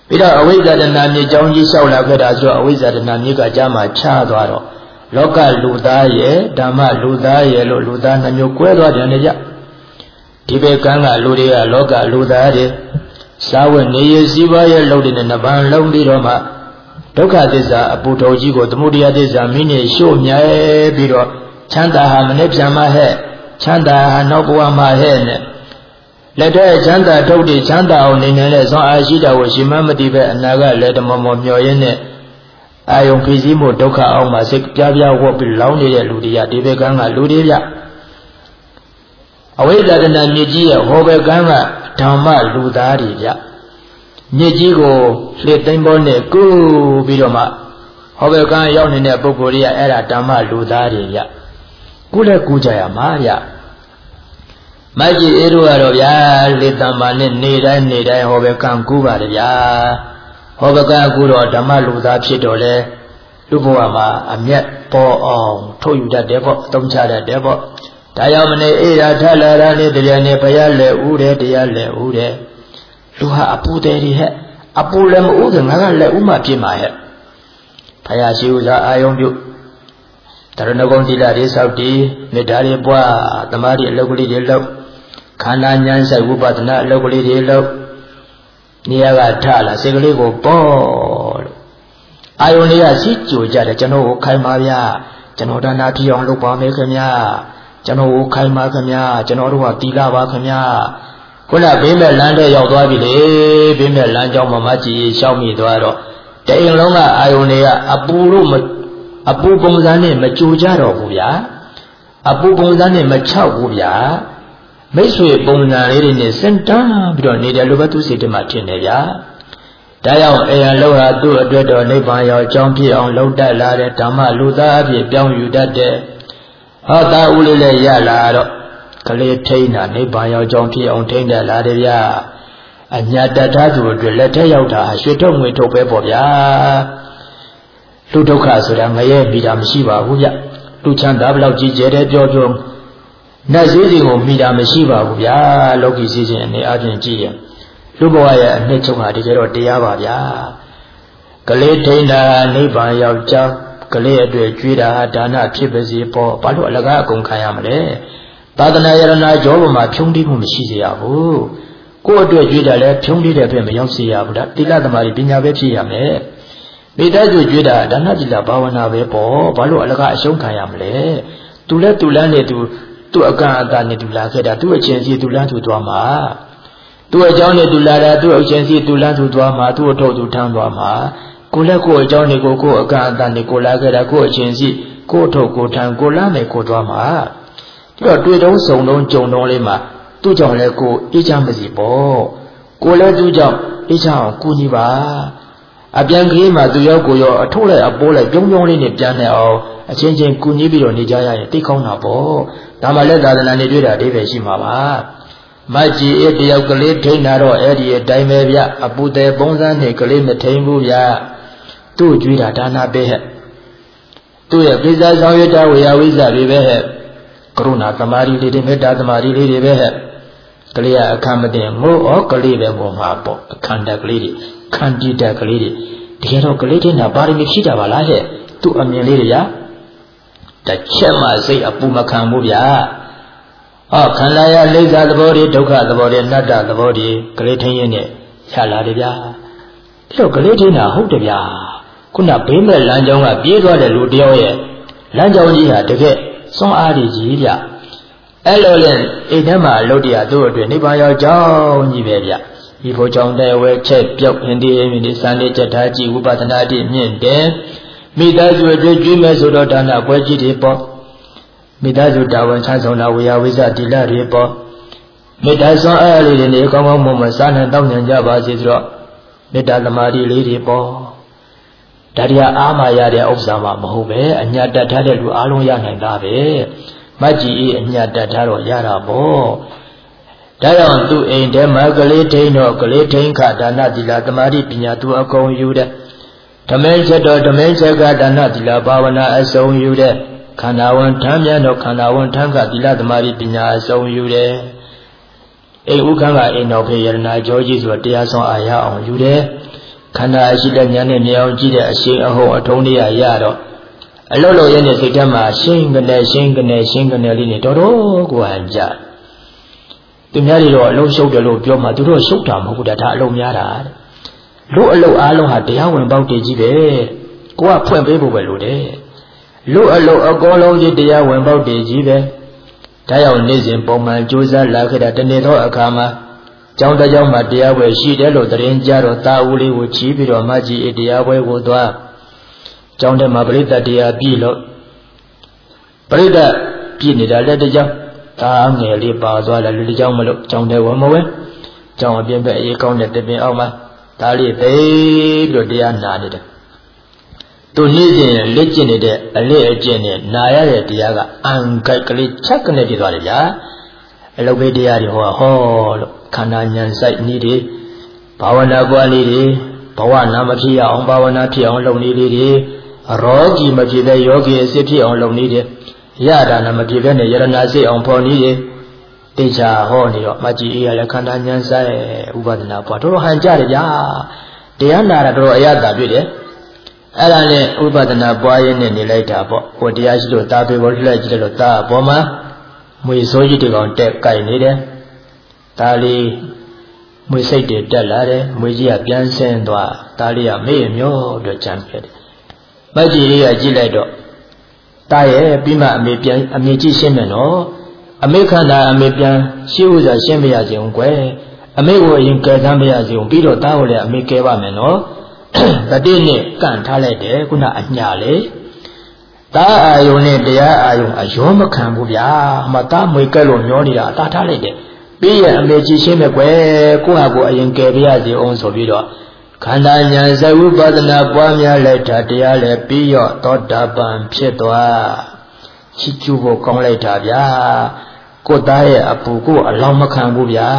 ပြီးတော့အဝိဇ္ဇာတဏမြေကြောင်းကြီးလျှောက်လာခဲ့တာဆိုတော့အဝိဇ္ဇာတဏမြေကကြာမှချသွားတော့လောကလူသားရဲ့ဓမ္မလူသားရဲ့လို့လူသားနှမျိုးကွဲသွားတယ်လေကြဒီဘက်ကန်းကလူတွေကလောကလူသားတွေစာဝတ်နေရစည်းဝါးရဲ့လုပ်တဲ့နှစ်ပန်းလုံးပြီးတော့မှဒုက္ခသစ္စာအပူတော်ကြီးကိုသမုဒယသစ္စာမိနစ်ရှို့မြဲပြီးတော့ချမ်းသာဟာမနေ့ပြန်မှဟဲ့ချမ်းသာဟာနောက်ဘဝမှာဟဲ့နဲ့လက်ထဲချမ်းသာထုတ်တည်ချမ်းသာအောင်နေနေတဲ့ဇွန်အားရှိတော်ကိုရှင်မမတိပဲအနာကလက်တမောမောမျောရင်းနဲ့အာယုံဖိစီးမှုဒုက္ခအောင်မှာစိတ်ပြားပြားဝတ်ပြီးလောင်းနေတဲ့လူတွေကဒီဘက်ကန်းကလူတွေပြအဝိဇ္ဇာတဏမြေကြီးရဲ့ဟောဘက်ကန်းကဓမ္မလူသားတွေပြမြေကြီးကိုလှစ်သိမ်းပေါ်နဲ့ကူးပြီးတော့မှဟောဘက်ကန်းရောက်နေတဲ့ပုဂ္ဂိုလ်တွေကအဲ့ဒါဓမ္မလူသားတွေပြကူလည်းကူကြရမှာဗျမကြီးအေးတို့ကတော့ဗျာလေတံမာနဲ့နေတိုင်းနေတိုင်းဟောဘက်ကန်းကူပါတယ်ဗျာဟောဘကကူတော့ဓမ္မလူသားဖြစ်တော့လေလူဘဝမှာအမျက်ပေါ်အောင်ထုတ်ယူတတ်တယ်ပေါ့အသုံးချတတ်တယ်ပေါ့ဒါကြောင့်မနေအေးရာထလာတာနဲ့တရားနဲ့ဘုရားလည်းဥတယ်တရားလည်းဥတယ်လူဟာအပူတယ်တွေဟဲ့အပူလည်းမဥတယ်ငါကလည်းဥမှဖြစ်မှာဟဲ့ဘုရားရှိဥစွာအာယုံပြုတရဏဂုံသီလတွေစောက်တည်မေတ္တာတွေပွားသမာဓိအလုပ်ကလေးတွေလုပ်ခန္ဓာဉာဏ်ဆိုင်ဝိပဿနာအလုပ်ကလေးတွေလုပ်နေရာကထလာစိတ်ကလေးကိုပေါ်လို့အာယုန်လေးကစီးကြိုကြတယ်ကျွန်တော်ကိုခိုင်ပါဗျာကျွန်တော်ဒါနာပြအောင်လုပ်ပါမယ်ခင်ဗျာကျွန်တော်ကိုခိုင်ပါခင်ဗျာကျွန်တော်တို့ကတီလာပါခင်ဗျာခုနဘေးမဲ့လမ်းထဲရောက်သွားပြီလေဘေးမဲ့လမ်းကြောင်းမှာမကြည့်ရှောက်မိသွားတော့တအိမ်လုံးကအာယုန်တွေကအပူလို့အပူပုံစံနဲ့မကြိုကြတော့ဘူးဗျာအပူပုံစံနဲ့မချောက်ဘူးဗျာမိတ်ဆွေပုံစံလေးတွေနဲ့စင်တန်းပြီးတော့နေတယ်လို့ပဲသူစိတ်ထဲမှာထင်တယ်ဗျာဒါကြောင့်အယံလောဟာသူ့အတွက်တော်နိဗ္ဗာန်ရောက်ကြောင်းဖြစ်အောင်လုပ်တတ်လာတဲ့ဓမ္မလူသားအဖြစ်ပြောင်းယူတတ်တဲ့ဟောတာဦးလေးလည်းရလာတော့ကလေးထိန်းတာနိဗ္ဗာန်ရောက်ကြောင်းဖြစ်အောင်ထိန်းတတ်လာတယ်ဗျာအညာတတ်သားသူအတွက်လက်ထက်ရောက်တာရွှေထုတ်ငွေထုတ်ပဲပေါ့ဗျာလူဒုက္ခဆိုတာငရဲမိတာမရှိပါဘူးဗျလူချမ်းသာဘလောက်ကြီးကျယ်တယ်ပြောပြောနတ်စည်းစိမ်ကိုမိတာမရှိပါဘူးဗျာလောကီစည်းစိမ်အနေအချင်းကြည့်ရင်လူဘဝရဲ့အနှစ်ချုပ်ဟာဒီကျတော့တရားပါဗျာကလေးထိန်တာနိဗ္ဗာန်ရောက်ကြောင်းကလေးအတွေ့ကျွေးတာဒါနဖြစ်ပါစေပေါ့ဘာလို့အလကားအကုန်ခံရမလဲသာသနာယရဏကြောပေါ်မှာဖြုံးတိမှုမရှိစေရဘူးကိုယ့်အတွက်ကျွေးတာလည်းဖြုံးတိတဲ့ဘက်မရောက်စေရဘူးဒါတိလသမารီပညာပဲဖြစ်ရမယ်မိသားစုကျွေးတာဒါနတိလဘာဝနာပဲပေါ့ဘာလို့အလကားအရှုံးခံရမလဲသူလည်းသူလန်းနေသူသူ့အကန့်အသတ်နဲ့သူလာခဲ့တာသူ့အချင်းစီသူလန်းသူသွားမှာသူ့အကြောင်းနဲ့သူလာတာသူ့အချင်းစီသူလန်းသူသွားမှာသူ့အထုတ်သူထမ်းသွားမှာကိုလည်းကိုအကြောင်းနဲ့ကိုကိုအကန့်အသတ်နဲ့ကိုလာခဲ့တာကိုအချင်းစီကိုအထုတ်ကိုထမ်းကိုလန်းမယ်ကိုသွားမှာဒီတော့တွေ့တုံးစုံတုံးကြုံတုံးလေးမှာသူ့ကြောင့်လည်းကိုအေးချမ်းမစီပေါ့ကိုလည်းသူ့ကြောင့်အေးချမ်းအောင်ကူညီပါအပြန်ကလေးမှာသူရောကိုရောအထုတ်လိုက်အပိုးလိုက်ပြုံးပြုံးလေးနဲ့ပြန်နေအောင်အချင်းချင်းကူညီပြီးတော့နေကြရရင်သိကောင်းတာပေါ့ဒါမှလည်းသာသနာနေတွေ့တာအဓိပ္ပာယ်ရှိမှာပါမကြီးအေးတယောက်ကလေးထိန်းတာတော့အဲ့ဒီအတိုင်းပဲဗျအပူသေးပုံစံနဲ့ကလေးမထိန်းဘူးဗျသူ့ကြွေးတာဒါနာပဲဟဲ့သူ့ရဲ့ပိဿာဆောင်ရွက်တာဝေယဝိဇ္ဇတွေပဲဟဲ့ကရုဏာသမာဓိလေးတွေမေတ္တာသမာဓိလေးတွေပဲဟဲ့ကလေးကအခမ်းမတင်ငို့ဩကလေးပဲပေါ်မှာပေါ့အခမ်းတက်ကလေးတွေခန္တီတက်ကလေးတွေတကယ်တော့ကလေးတင်တာပါရမီဖြည့်တာပါလားဟဲ့သူ့အမြင်လေးတွေရာတစ်ချက်မှစိတ်အပူမခံဘူးဗျာဟောခန္ဓာရလိစ္ဆာသဘောတွေဒုက္ခသဘောတွေအနတ္တသဘောတွေကလေးထင်းရင်နဲ့ရလာတယ်ဗျာအဲ့တော့ကလေးထင်းတာဟုတ်တယ်ဗျာခုနဘေးမဲ့လမ်းကြောင်းကပြေးသွားတဲ့လူတယောက်ရဲ့လမ်းကြောင်းကြီးဟာတကယ်စွန့်အားကြီးကြီးဗျအဲ့လိုလဲအိမ်ထဲမှာအလုပ်တရားတို့အတွက်နိဗ္ဗာန်ရောက်ကြောင်းကြီးပဲဗျဒီဖို့ကြောင့်တဲ့ဝဲချက်ပြောက်ဟင်ဒီအင်းဒီစံလေးချက်ထားကြည့်ဝိပဿနာတိမြင့်တယ်မိသားစုအတွက်ကျွေးမယ်ဆိုတော့ဒါနပွဲကြီးတွေပေါ့မိသားစုတာဝန်ချမ်းဆောင်တာဝေယဝိဇ္ဇတိလတွေပေါ့မေတ္တာစွမ်းအားလေးတွေနဲ့ကောင်းကောင်းမွန်မွန်စားနိုင်တောင်းညံကြပါစေဆိုတော့မေတ္တာသမာဓိလေးတွေပေါ့ဒါတရားအားမရတဲ့ဥစ္စာမှမဟုတ်ပဲအညာတတ်ထားတဲ့လူအားလုံးရနိုင်တာပဲမကြည်အေးအညာတတ်ထားတော့ရတာပေါ့ဒါကြောင့်သူ့အိမ်ထဲမှာကလေးထိန်တော့ကလေးထိန်ခဒါနသီလသမာဓိပညာသူအကုန်ယူတဲ့ဓမင်းချက်တော့ဓမင်းချက်ကဒါနသီလဘာဝနာအစုံယူတဲ့ခန္ဓာဝန်ထမ်းပြန်တော့ခန္ဓာဝန်ထမ်းကသီလသမာဓိပညာအစုံယူတယ်အိမ်ဥက္ကံကအိမ်တော်ဖေရဏကြောကြီးဆိုတရားဆောင်အာရအောင်ယူတယ်ခန္ဓာရှိတဲ့ဉာဏ်နဲ့မြင်အောင်ကြည့်တဲ့အရှင်းအဟုန်အထုံးလေးရတော့အလုံးလုံးရဲ့စိတ်ထဲမှာရှင်းကနေရှင်းကနေရှင်းကနေလေးနဲ့တော်တော်ကိုဟန်ကြသူများတွေတော့အလုံးရှုပ်တယ်လို့ပြောမှသူတို့ရှုပ်တာမဟုတ်ဘူးဒါအလုံးများတာလို့အလုံးအားလုံးဟာတရားဝင်ပေါက်တည်ကြီးပဲကိုကဖွင့်ပေးဖို့ပဲလို့တယ်လို့အလုံးအကောလုံးကြီးတရားဝင်ပေါက်တည်ကြီးပဲဒါရောက်နေ့စဉ်ပုံမှန်ကြိုးစားလာခဲ့တာတနေ့သောအခါမှာကျောင်းတစ်ကျောင်းမှာတရားပွဲရှိတယ်လို့သတင်းကြတော့တာဦးလေးကိုချီးပြီးတော့မကြီးအေးတရားပွဲကိုသွားကျောင်းထဲမှာပရိသတ်တရားပြည့်လို့ပရိသတ်ပြည့်နေတာလည်းတစ်ကျောင်းဒါငယ်လေးပါသွားတယ်လူတစ်ကျောင်းမလို့ကျောင်းထဲဝင်မဝင်ကျောင်းအပြင်ဘက်အေးကောင်းတဲ့တပင်အောက်မှာဒါလေးသိပြီးတော့တရားနာနေတယ်သူနေ့စဉ်လက်ကျင့်နေတဲ့အလေးအကျင့်နဲ့နာရတဲ့တရားကအံကြိုက်ကလေးချက်ကနေပြသွားတယ်ဗျာအလုပ်ပေးတရားတွေဟောဟောလို့ခန္ဓာဉာဏ်စိုက်နည်းတွေဘာဝနာပွားနည်းတွေဘဝနာမဖြစ်အောင်ဘာဝနာဖြစ်အောင်လုပ်နည်းတွေရောဂီမဖြစ်တဲ့ယောဂီအစစ်ဖြစ်အောင်လုပ်နည်းတွေရတာနာမဖြစ်တဲ့ယရနာစိတ်အောင်ဖော်နည်းတွေတေချာဟောနေတော့မကြည်အေးရလဲခန္ဓာဉာဏ်စိုက်ဥပဒနာပွားတော်တော်ဟန်ကြတယ်ဗျာတရားနာတာတော်တော်အရသာပြည့်တယ်အဲ့ဒါနဲ့ဥပဒနာပွားရင်းနဲ့နေလိုက်တာပေါ့ဟိုတရားရှိလို့တာပေပေါ်လှည့်ကြည့်လို့တာအပေါ်မှာမွေစိုးကြီးတွေကောင်တက်ကြိုက်နေတယ်ဒါလေးမွေစိတ်တွေတက်လာတယ်မွေကြီးကပြန်ဆင်းသွားဒါလေးကမေ့မျောတော့ကြံခဲ့တယ်မကြီးလေးကကြည့်လိုက်တော့တာရဲ့ပြီးမှအမေပြန်အမေကြည့်ရှင်းမယ်နော်အမေခန္ဓာအမေပြန်ရှင်းဥစွာရှင်းမရစေအောင်ကွယ်အမေကိုအရင်ကယ်ဆန်းမရစေအောင်ပြီးတော့တာကိုလည်းအမေကယ်ပါမယ်နော်တတိနဲ့ကန့်ထားလိုက်တယ်ခုနအညာလေတာအာယုန်နဲ့တရားအာယုန်အယောမခံဘူးဗျာမတာမွေကဲလို့မျောနေတာတာထားလိုက်တယ်ပြီးရအမေကြည့်ရှင်းမယ်ကွယ်ကိုယ့်ဟာကိုယ်အရင်ကယ်ပြရစီအောင်ဆိုပြီးတော့ခန္ဓာဉာဏ်ဇဝိပဿနာပွားများလိုက်တာတရားလည်းပြီးရောသောတာပန်ဖြစ်သွားချီးကျူးဖို့ကောင်းလိုက်တာဗျာကိုယ်သားရဲ့အပူကိုအလောင်းမခံဘူးဗျာ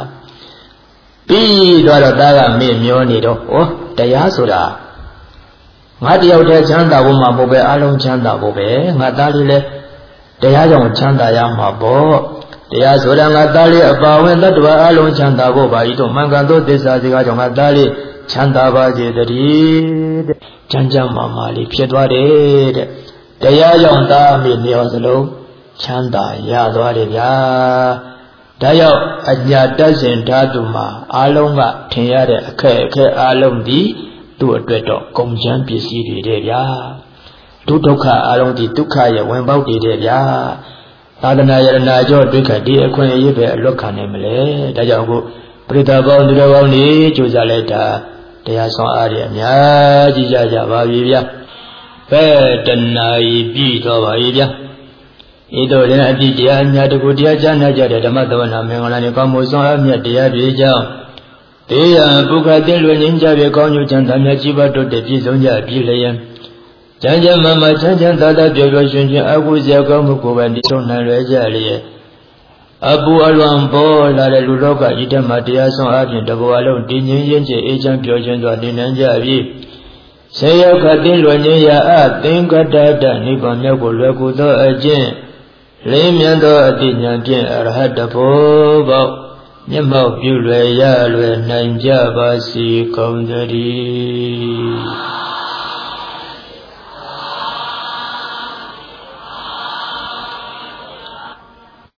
ပြီးတော့သားကမေ့မျောနေတော့ဩတရားဆိုတာငါတယောက်တည်းချမ်းသာဖို့မှာမဟုတ်ပဲအလုံးချမ်းသာဖို့ပဲငါသားလေးလည်းတရားကြောင့်ချမ်းသာရမှာပေါ့တရားဆိုတာငါသားလေးအပါဝင်တ attva အလုံးချမ်းသာဖို့ပါဤတို့မှန်ကန်သောသစ္စာစကားကြောင့်ငါသားလေးချမ်းသာပါစေတည်းတဲ့ချမ်းချမ်းမာမာလေးဖြစ်သွားတယ်တဲ့တရားကြောင့်သားမိလျော်စလုံးချမ်းသာရသွားတယ်ဗျာဒါရောက်အညာတတ်စဉ်ဓာတုမှာအာလုံးကထင်ရတဲ့အခက်အခဲအာလုံးဒီသူ့အတွက်တော့ကုန်ချမ်းပစ္စည်းတွေတဲ့ဗျာဒုဒုက္ခအာလုံးဒီဒုက္ခရဲ့ဝင်ပေါက်တွေတဲ့ဗျာသာသနာယရနာကြောတွေ့ခတ်ဒီအခွင့်အရေးပဲအလွတ်ခံနိုင်မလဲဒါကြောင့်အခုပရိသတ်ပေါင်းသူတော်ကောင်းတွေကြိုးစားလိုက်တာတရားဆောင်အားရအများကြီးကြကြပါပြီဗျာဘယ်တဏှာကြီးပြီးတော့ပါပြီဗျာဤသို့လည်းအတိတရားအများတကူတရားကြားနာကြတဲ့ဓမ္မသဝနာမင်္ဂလာနဲ့ကောင်းမှုဆောင်အမြတ်တရားပြေကြောင်းတေယံပုဂ္ဂတိလွင်ငင်းကြပြေကောင်းကျိုးချမ်းသာမြတ်ကြီးပါတို့တည်ပြည့်စုံကြပြီလျင်ကျမ်းကျမ်းမှမှချမ်းချမ်းသာသာပျော်ပျော်ရွှင်ရွှင်အကုစရာကောင်းမှုကိုပဲတည်ဆုံးနိုင်ရကြလျက်အပူအလွန်ပေါ်လာတဲ့လူလောကဤတမှာတရားဆောင်အပြင်တဘောအလုံးတည်ငြိမ်ရင်ကျအေးချမ်းပျော်ရွှင်စွာနေနိုင်ကြပြီဆေယောခတိလွင်ငင်းရာအသင်္ကတတနိဗ္ဗာန်မြောက်ကိုလွယ်ကူသောအကျင့်လင်းမြတ်သောအတိညာဖြင့်အရဟတဘောပေါမျက်မှောက်ပြုလွယ်ရလွယ်နိုင်ကြပါစေကုန်သတည်း